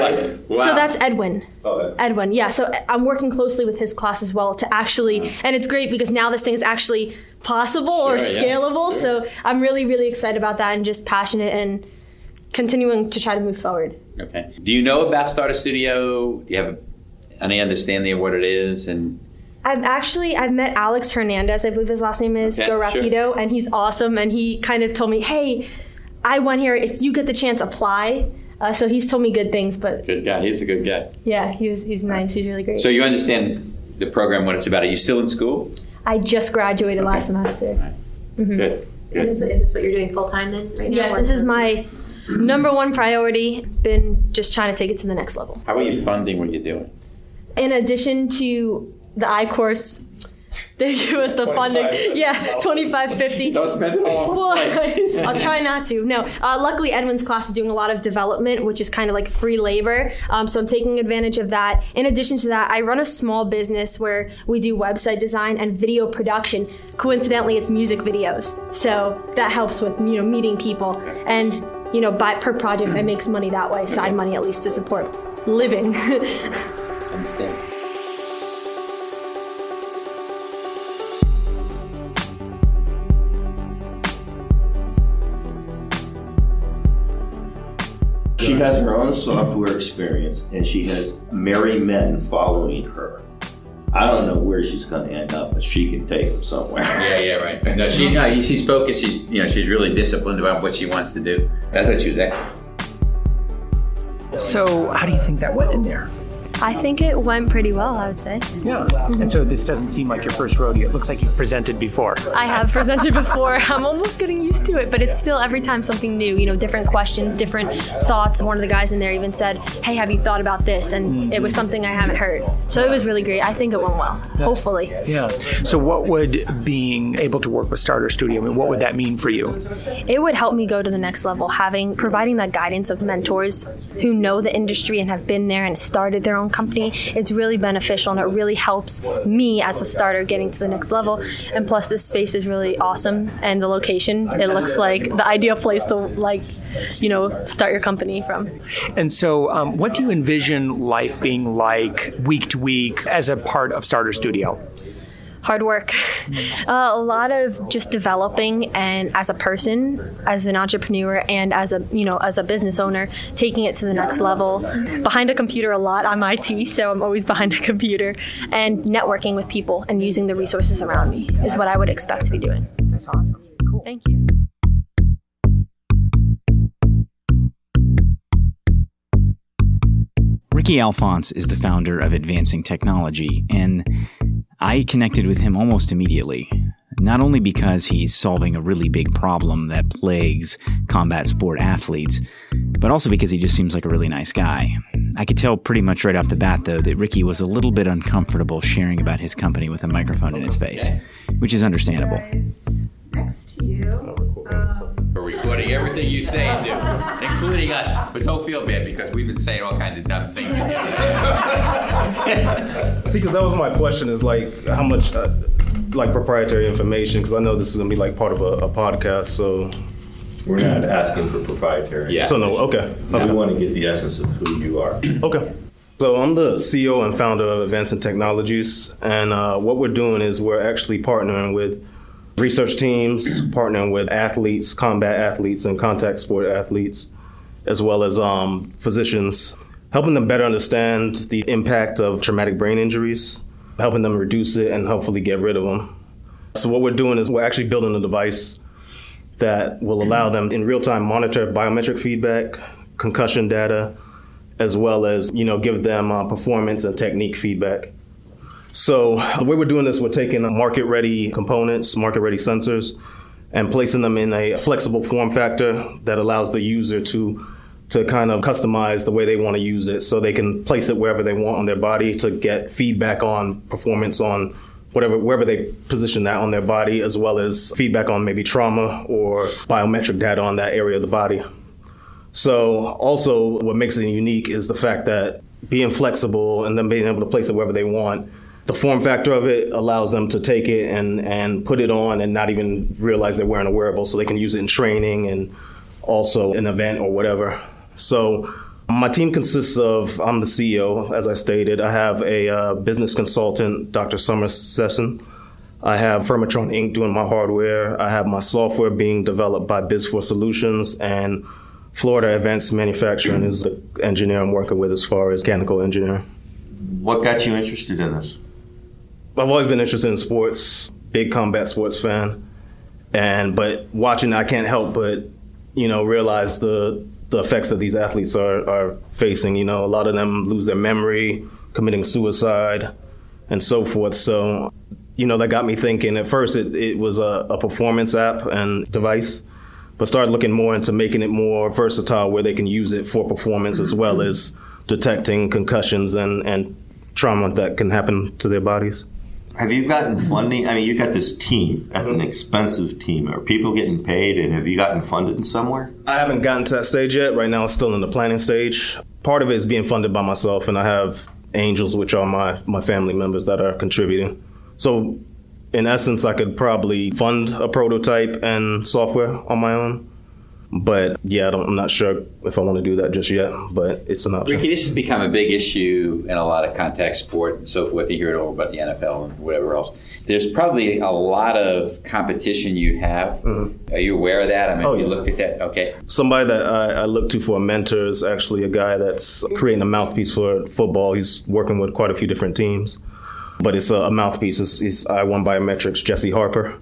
So that's Edwin. Okay. Edwin, yeah. So I'm working closely with his class as well to actually, and it's great because now this thing is actually possible or scalable. Sure. So I'm really, really excited about that and just passionate and continuing to try to move forward. Okay. Do you know about Starter Studio? Do you have any understanding of what it is? And I've met Alex Hernandez, I believe his last name is, Go Rapido, sure. And he's awesome. And he kind of told me, hey, I went here, if you get the chance, apply. So he's told me good things, but... Good guy. He's a good guy. Yeah, he's nice. He's really great. So you understand the program, what it's about. Are you still in school? I just graduated last semester. Right. Mm-hmm. Good. Is this what you're doing full-time then right now? Yes, this is my number one priority. Been just trying to take it to the next level. How are you funding what you're doing? In addition to the I-course, they give us the funding. Yeah, $25.50. Don't spend it all. Well, I'll try not to. No, luckily Edwin's class is doing a lot of development, which is kind of like free labor. So I'm taking advantage of that. In addition to that, I run a small business where we do website design and video production. Coincidentally, it's music videos. So that helps with, meeting people. And, per project, I make money that way, side money at least to support living. Understand. She has her own software experience, and she has merry men following her. I don't know where she's going to end up, but she can take them somewhere. Yeah, right. No, she's focused. She's really disciplined about what she wants to do. I thought she was excellent. So, how do you think that went in there? I think it went pretty well, I would say. Yeah. And so this doesn't seem like your first rodeo. It looks like you've presented before. I have presented before. I'm almost getting used to it, but it's still every time something new, different questions, different thoughts. One of the guys in there even said, hey, have you thought about this? And it was something I haven't heard. So it was really great. I think it went well, hopefully. Yeah. So what would being able to work with Starter Studio, what would that mean for you? It would help me go to the next level, providing that guidance of mentors who know the industry and have been there and started their own company. It's really beneficial, and it really helps me as a starter getting to the next level. And plus, this space is really awesome, and the location, it looks like the ideal place to start your company from. And so what do you envision life being like week to week as a part of Starter Studio? Hard work. A lot of just developing, and as a person, as an entrepreneur, and as a business owner, taking it to the next level. Behind a computer a lot. I'm IT, so I'm always behind a computer. And networking with people and using the resources around me is what I would expect to be doing. That's awesome. Cool. Thank you. Ricky Alphonse is the founder of Advancing Technology, and I connected with him almost immediately, not only because he's solving a really big problem that plagues combat sport athletes, but also because he just seems like a really nice guy. I could tell pretty much right off the bat, though, that Ricky was a little bit uncomfortable sharing about his company with a microphone in his face, which is understandable. Next to you. We're recording everything you say and do, including us. But don't feel bad because we've been saying all kinds of dumb things. See, because that was my question: is how much proprietary information? Because I know this is gonna be part of a podcast, so we're not asking for proprietary. Yeah. So no, okay. We want to get the essence of who you are. Okay. So I'm the CEO and founder of Advancing Technologies, and what we're doing is we're actually partnering with research teams, partnering with athletes, combat athletes, and contact sport athletes, as well as physicians, helping them better understand the impact of traumatic brain injuries, helping them reduce it and hopefully get rid of them. So what we're doing is we're actually building a device that will allow them in real time monitor biometric feedback, concussion data, as well as, give them performance and technique feedback. So the way we're doing this, we're taking market-ready components, market-ready sensors, and placing them in a flexible form factor that allows the user to kind of customize the way they want to use it, so they can place it wherever they want on their body to get feedback on performance on wherever they position that on their body, as well as feedback on maybe trauma or biometric data on that area of the body. So also what makes it unique is the fact that being flexible and then being able to place it wherever they want, the form factor of it allows them to take it and put it on and not even realize they're wearing a wearable, so they can use it in training and also an event or whatever. So my team consists of, I'm the CEO, as I stated. I have a business consultant, Dr. Summer Sesson. I have Firmatron Inc. doing my hardware. I have my software being developed by Biz4 Solutions, and Florida Advanced Manufacturing is the engineer I'm working with as far as mechanical engineering. What got you interested in this? I've always been interested in sports, big combat sports fan. But watching, I can't help but, realize the effects that these athletes are facing. A lot of them lose their memory, committing suicide, and so forth. So, that got me thinking. At first, it was a performance app and device, but started looking more into making it more versatile, where they can use it for performance as well as detecting concussions and trauma that can happen to their bodies. Have you gotten funding? I mean, you got this team. That's an expensive team. Are people getting paid, and have you gotten funded somewhere? I haven't gotten to that stage yet. Right now, it's still in the planning stage. Part of it is being funded by myself, and I have angels, which are my family members that are contributing. So in essence, I could probably fund a prototype and software on my own. But yeah, I'm not sure if I want to do that just yet, but it's an option. Ricky, this has become a big issue in a lot of contact sport and so forth. You hear it all about the NFL and whatever else. There's probably a lot of competition you have. Mm-hmm. Are you aware of that? I mean, you looked at that? Okay. Somebody that I look to for a mentor is actually a guy that's creating a mouthpiece for football. He's working with quite a few different teams, but it's a mouthpiece. It's I1 Biometrics, Jesse Harper.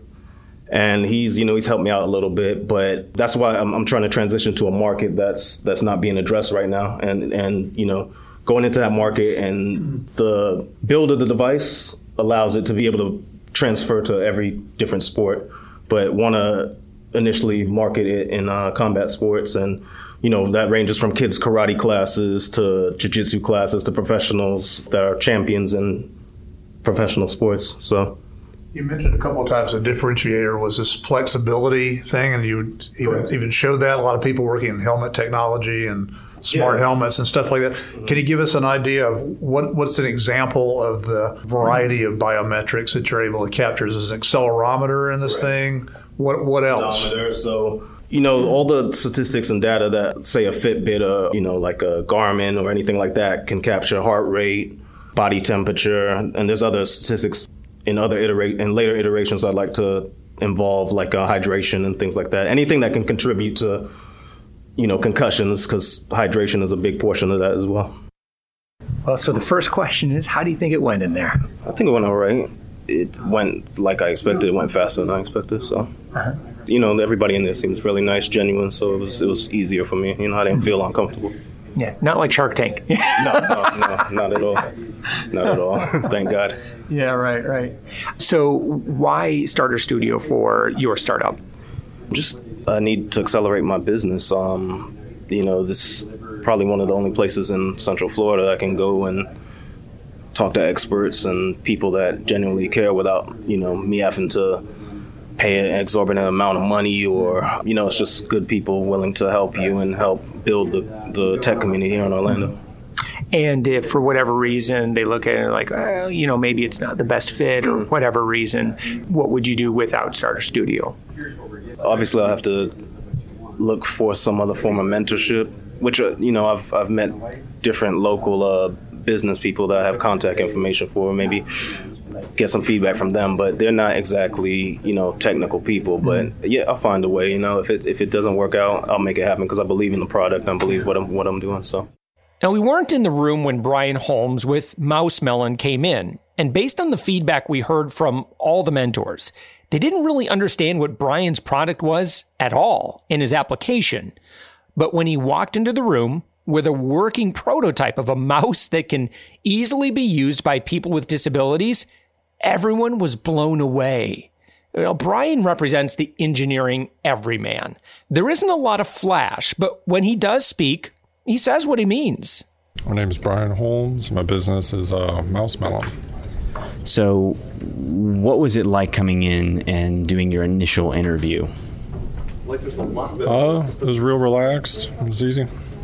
And he's helped me out a little bit, but that's why I'm trying to transition to a market that's not being addressed right now. And going into that market, and the build of the device allows it to be able to transfer to every different sport, but want to initially market it in combat sports. And, that ranges from kids' karate classes to jiu-jitsu classes to professionals that are champions in professional sports. So. You mentioned a couple of times a differentiator was this flexibility thing, and you even showed that. A lot of people working in helmet technology and smart helmets and stuff like that. Can you give us an idea of what's an example of the variety of biometrics that you're able to capture? Is this an accelerometer in this thing? What else? Odometer. So, all the statistics and data that, say, a Fitbit or, like a Garmin or anything like that can capture: heart rate, body temperature, and there's other statistics in later iterations I'd like to involve, like hydration and things like that. Anything that can contribute to, concussions, because hydration is a big portion of that as well. Well, so the first question is, how do you think it went in there? I think it went all right. It went like I expected. It went faster than I expected. So, everybody in there seems really nice, genuine. So it was easier for me. I didn't feel uncomfortable. Yeah, not like Shark Tank. No, not at all. Not at all. Thank God. Yeah, right. So why start a studio for your startup? Just I need to accelerate my business. This is probably one of the only places in Central Florida I can go and talk to experts and people that genuinely care without, me having to pay an exorbitant amount of money, or it's just good people willing to help you and help build the tech community here in Orlando. And if for whatever reason they look at it like, maybe it's not the best fit or whatever reason, what would you do without Starter Studio? Obviously, I have to look for some other form of mentorship, which I've met different local business people that I have contact information for, maybe get some feedback from them, but they're not exactly, technical people. But yeah, I'll find a way. If it doesn't work out, I'll make it happen because I believe in the product and I believe what I'm doing. So. Now, we weren't in the room when Brian Holmes with Mouse Melon came in, and based on the feedback we heard from all the mentors, they didn't really understand what Brian's product was at all in his application. But when he walked into the room with a working prototype of a mouse that can easily be used by people with disabilities, everyone was blown away. Brian represents the engineering everyman. There isn't a lot of flash, but when he does speak, he says what he means. My name is Brian Holmes. My business is Mouse Melon. So what was it like coming in and doing your initial interview? It was real relaxed. It was easy.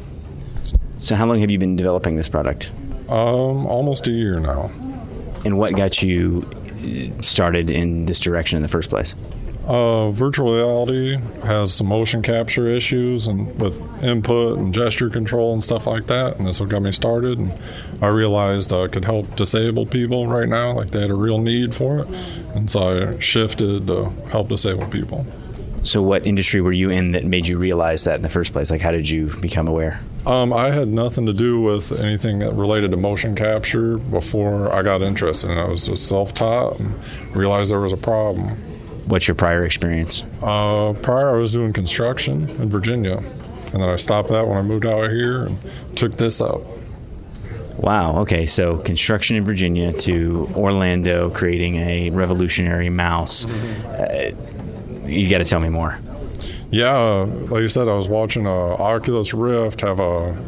So how long have you been developing this product? Almost a year now. And what got you started in this direction in the first place? Virtual reality has some motion capture issues and with input and gesture control and stuff like that, and this what got me started. And I realized I could help disabled people right now, like they had a real need for it, and so I shifted to help disabled people. So what industry were you in that made you realize that in the first place? Like, how did you become aware? I had nothing to do with anything that related to motion capture before I got interested in it. I was just self-taught and realized there was a problem. What's your prior experience? Prior, I was doing construction in Virginia, and then I stopped that when I moved out here and took this up. Wow. Okay. So construction in Virginia to Orlando, creating a revolutionary mouse. You got to tell me more. Yeah, like you said, I was watching Oculus Rift have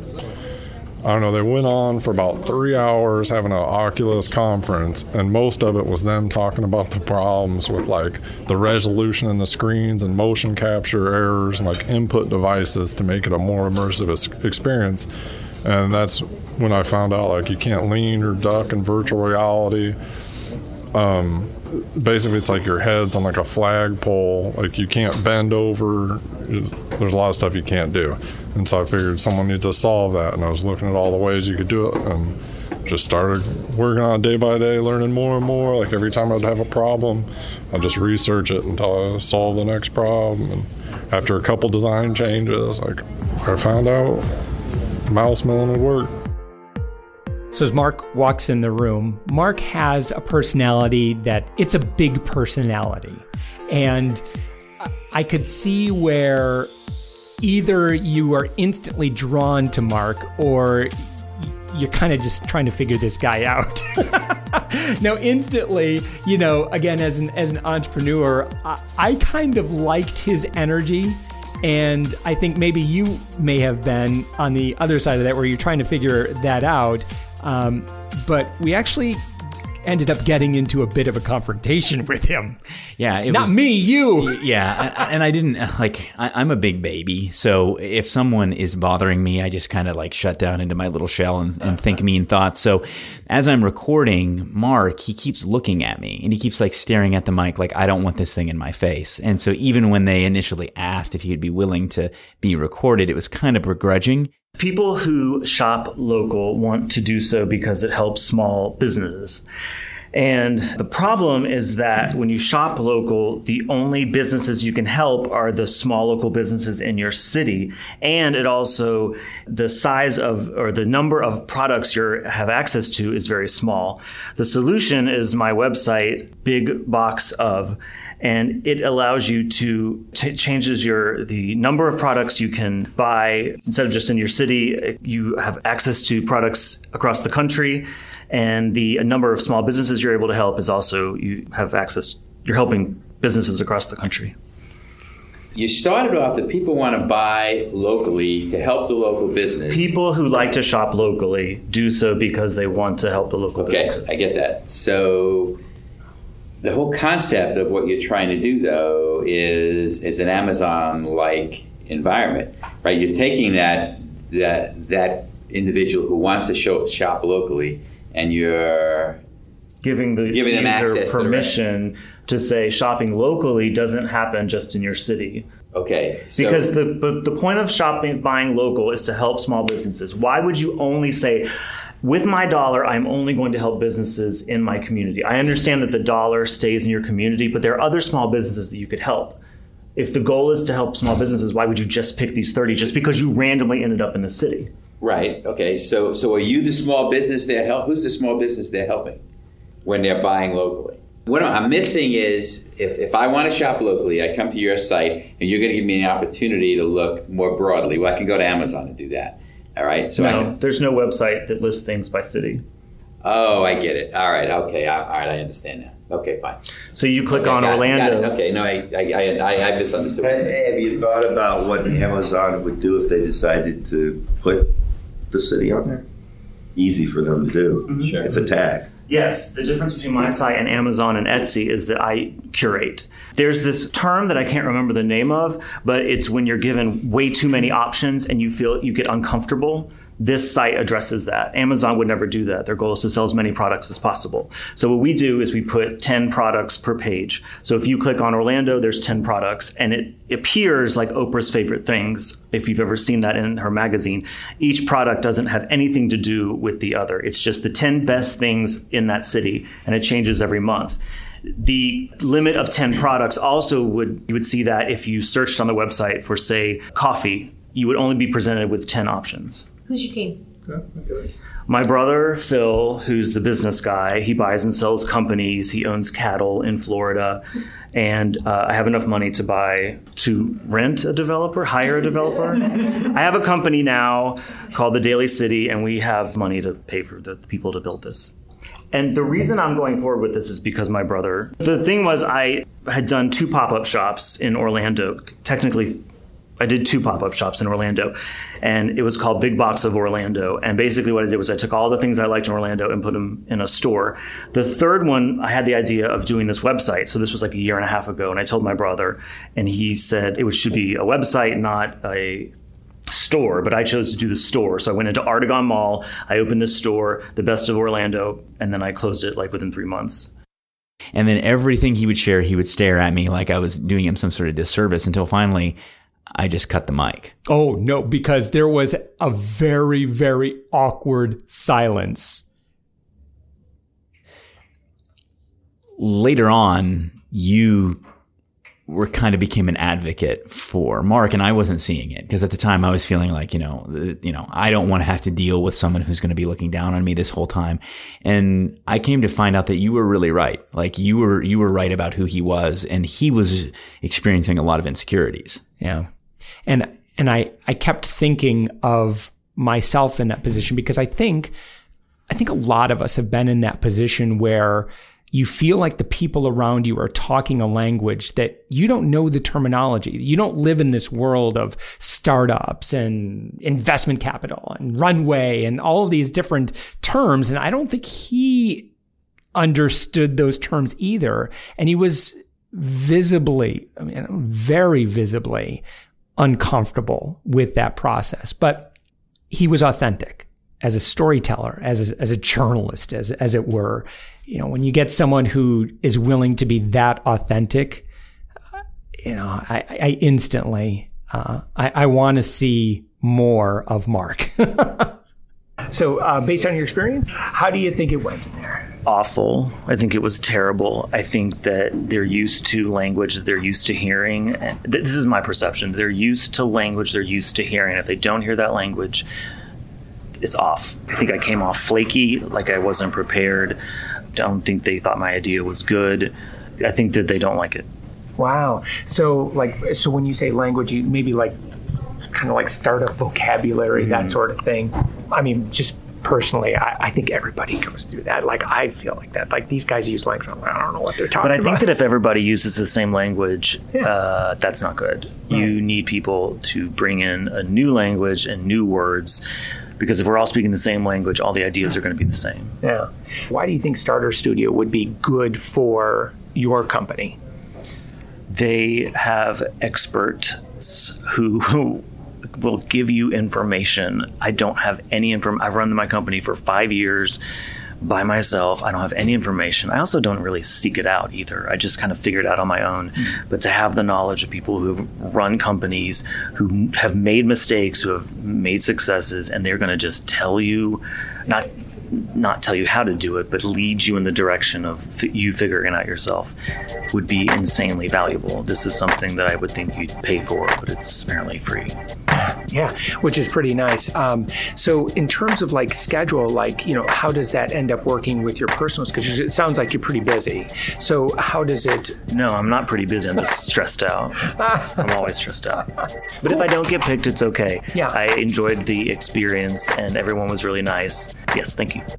they went on for about 3 hours having an Oculus conference, and most of it was them talking about the problems with like the resolution in the screens and motion capture errors and like input devices to make it a more immersive experience. And that's when I found out like you can't lean or duck in virtual reality. Basically it's like your head's on like a flagpole, like you can't bend over. There's a lot of stuff you can't do, and so I figured someone needs to solve that, and I was looking at all the ways you could do it and just started working on it day by day, learning more and more. Like every time I'd have a problem, I'd just research it until I solved the next problem, and after a couple design changes, like I found out Mouse Melon would work. So as Mark walks in the room, Mark has a personality that it's a big personality. And I could see where either you are instantly drawn to Mark or you're kind of just trying to figure this guy out. Now, instantly, again, as an entrepreneur, I kind of liked his energy. And I think maybe you may have been on the other side of that where you're trying to figure that out. But we actually ended up getting into a bit of a confrontation with him. Yeah. Not me, you. Yeah. And I didn't I'm a big baby. So if someone is bothering me, I just kind of like shut down into my little shell and think mean thoughts. So as I'm recording Mark, he keeps looking at me and he keeps like staring at the mic like I don't want this thing in my face. And so even when they initially asked if he'd be willing to be recorded, it was kind of begrudging. People who shop local want to do so because it helps small businesses. And the problem is that when you shop local, the only businesses you can help are the small local businesses in your city. And it also, the size of, or the number of products you have access to is very small. The solution is my website, Big Box Of. And it allows you to changes the number of products you can buy. Instead of just in your city, you have access to products across the country, and the number of small businesses you're able to help is also, you have access, you're helping businesses across the country. You started off that people want to buy locally to help the local business. People who like to shop locally do so because they want to help the local business. Okay, I get that. So the whole concept of what you're trying to do, though, is an Amazon-like environment, right? You're taking that individual who wants to shop locally, and you're giving them access permission to say shopping locally doesn't happen just in your city. Okay. Because the point of buying local is to help small businesses. Why would you only say, With my dollar, I'm only going to help businesses in my community. I understand that the dollar stays in your community, but there are other small businesses that you could help. If the goal is to help small businesses, why would you just pick these 30 just because you randomly ended up in the city? Right. Okay. So are you the small business they're helping? Who's the small business they're helping when they're buying locally? What I'm missing is if I want to shop locally, I come to your site and you're going to give me an opportunity to look more broadly. Well, I can go to Amazon and do that. All right. So there's no website that lists things by city. Oh, I get it. All right. Okay. All right. I understand now. Okay, fine. So you click on Orlando. Got it. Okay. No, I misunderstood. Have you thought about what Amazon would do if they decided to put the city on there? Easy for them to do. Mm-hmm. Sure. It's a tag. Yes, the difference between my site and Amazon and Etsy is that I curate. There's this term that I can't remember the name of, but it's when you're given way too many options and you feel you get uncomfortable. This site addresses that. Amazon would never do that. Their goal is to sell as many products as possible. So what we do is we put 10 products per page. So if you click on Orlando, there's 10 products, and it appears like Oprah's favorite things, if you've ever seen that in her magazine. Each product doesn't have anything to do with the other. It's just the 10 best things in that city, and it changes every month. The limit of 10 products also you would see that if you searched on the website for, say, coffee, you would only be presented with 10 options. Who's your team? My brother, Phil, who's the business guy, he buys and sells companies. He owns cattle in Florida. And I have enough money to rent a developer, hire a developer. I have a company now called The Daily City, and we have money to pay for the people to build this. And the reason I'm going forward with this is because my brother. The thing was, I had done 2 pop-up shops in Orlando, technically I did 2 pop-up shops in Orlando, and it was called Big Box of Orlando. And basically what I did was I took all the things I liked in Orlando and put them in a store. The third one, I had the idea of doing this website. So this was like a year and a half ago, and I told my brother, and he said it should be a website, not a store, but I chose to do the store. So I went into Artagon Mall, I opened this store, the best of Orlando, and then I closed it like within 3 months. And then everything he would share, he would stare at me like I was doing him some sort of disservice until finally I just cut the mic. Oh, no, because there was a very, very awkward silence. Later on, you became an advocate for Mark, and I wasn't seeing it because at the time I was feeling like, I don't want to have to deal with someone who's going to be looking down on me this whole time. And I came to find out that you were really right. Like you were right about who he was, and he was experiencing a lot of insecurities. Yeah. And I kept thinking of myself in that position because I think a lot of us have been in that position where you feel like the people around you are talking a language that you don't know the terminology. You don't live in this world of startups and investment capital and runway and all of these different terms. And I don't think he understood those terms either. And he was very visibly uncomfortable with that process. But he was authentic as a storyteller, as a journalist, as it were. When you get someone who is willing to be that authentic, I instantly, I want to see more of Mark. So based on your experience, how do you think it went in there? Awful. I think it was terrible. I think that they're used to language that they're used to hearing. This is my perception. They're used to language they're used to hearing. If they don't hear that language, it's off. I think I came off flaky, like I wasn't prepared. I don't think they thought my idea was good. I think that they don't like it. Wow. So when you say language, you maybe kind of like startup vocabulary, that sort of thing. I mean, just personally, I think everybody goes through that. Like, I feel like that. Like, these guys use language. I don't know what they're talking about. But I think that if everybody uses the same language, that's not good. Right. You need people to bring in a new language and new words, because if we're all speaking the same language, all the ideas are going to be the same. Yeah. Why do you think Starter Studio would be good for your company? They have experts who will give you information. I don't have any information. I've run my company for 5 years. by myself. I don't have any information. I also don't really seek it out either. I just kind of figure it out on my own. But to have the knowledge of people who've run companies, who have made mistakes, who have made successes, and they're going to just tell you, not tell you how to do it, but lead you in the direction of you figuring it out yourself, would be insanely valuable. This is something that I would think you'd pay for, but it's apparently free. Yeah, which is pretty nice. So in terms of like schedule, like, you know, how does that end up working with your personal schedule? It sounds like you're pretty busy. So how does it? No, I'm not pretty busy. I'm just stressed out. I'm always stressed out. But if I don't get picked, it's okay. Yeah. I enjoyed the experience and everyone was really nice. Yes, thank you.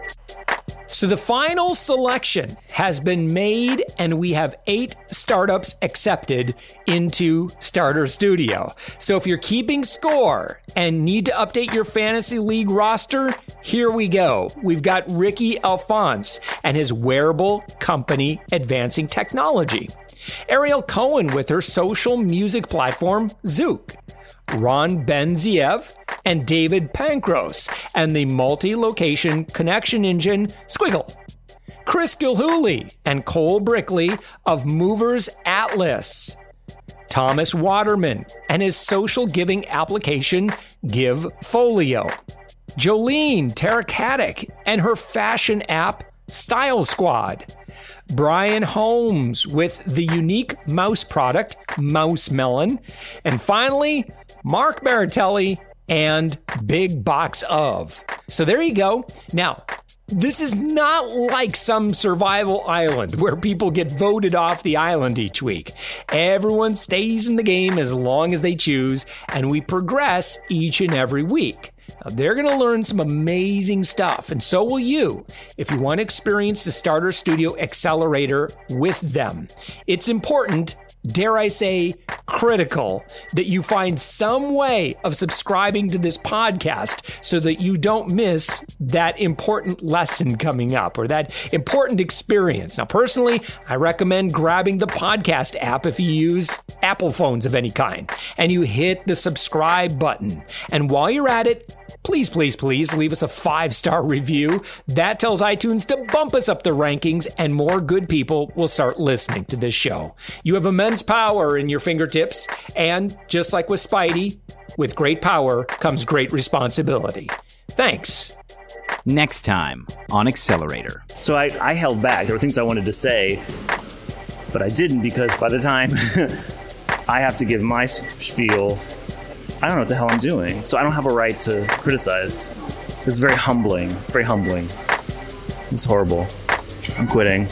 So the final selection has been made, and we have 8 startups accepted into Starter Studio. So if you're keeping score and need to update your fantasy league roster, here we go. We've got Ricky Alphonse and his wearable company Advancing Technology. Ariel Cohen with her social music platform Zook. Ron Benziev and David Pankros and the multi-location connection engine Squiggle. Chris Gilhooly and Cole Brickley of Movers Atlas. Thomas Waterman and his social giving application GiveFolio. Jolene Tarakatic and her fashion app Style Squad. Brian Holmes with the unique mouse product Mouse Melon. And finally, Mark Baratelli and Big Box Of. So there you go. Now, this is not like some survival island where people get voted off the island each week. Everyone stays in the game as long as they choose, and we progress each and every week. Now, they're going to learn some amazing stuff, and so will you if you want to experience the Starter Studio Accelerator with them. It's important, dare I say, critical, that you find some way of subscribing to this podcast so that you don't miss that important lesson coming up or that important experience. Now, personally, I recommend grabbing the podcast app if you use Apple phones of any kind, and you hit the subscribe button. And while you're at it, please leave us a 5-star review. That tells iTunes to bump us up the rankings, and more good people will start listening to this show. You have immense power in your fingertips, and just like with Spidey, with great power comes great responsibility. Thanks. Next time on Accelerator. So I held back. There were things I wanted to say, but I didn't, because by the time I have to give my spiel, I don't know what the hell I'm doing. So I don't have a right to criticize. It's very humbling. It's very humbling. It's horrible. I'm quitting.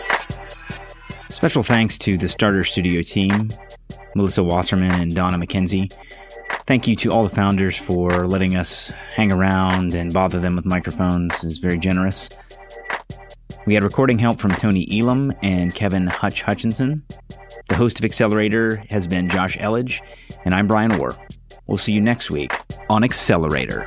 Special thanks to the Starter Studio team, Melissa Wasserman and Donna McKenzie. Thank you to all the founders for letting us hang around and bother them with microphones. It's very generous. We had recording help from Tony Elam and Kevin Hutchinson. The host of Accelerator has been Josh Elledge, and I'm Brian Orr. We'll see you next week on Accelerator.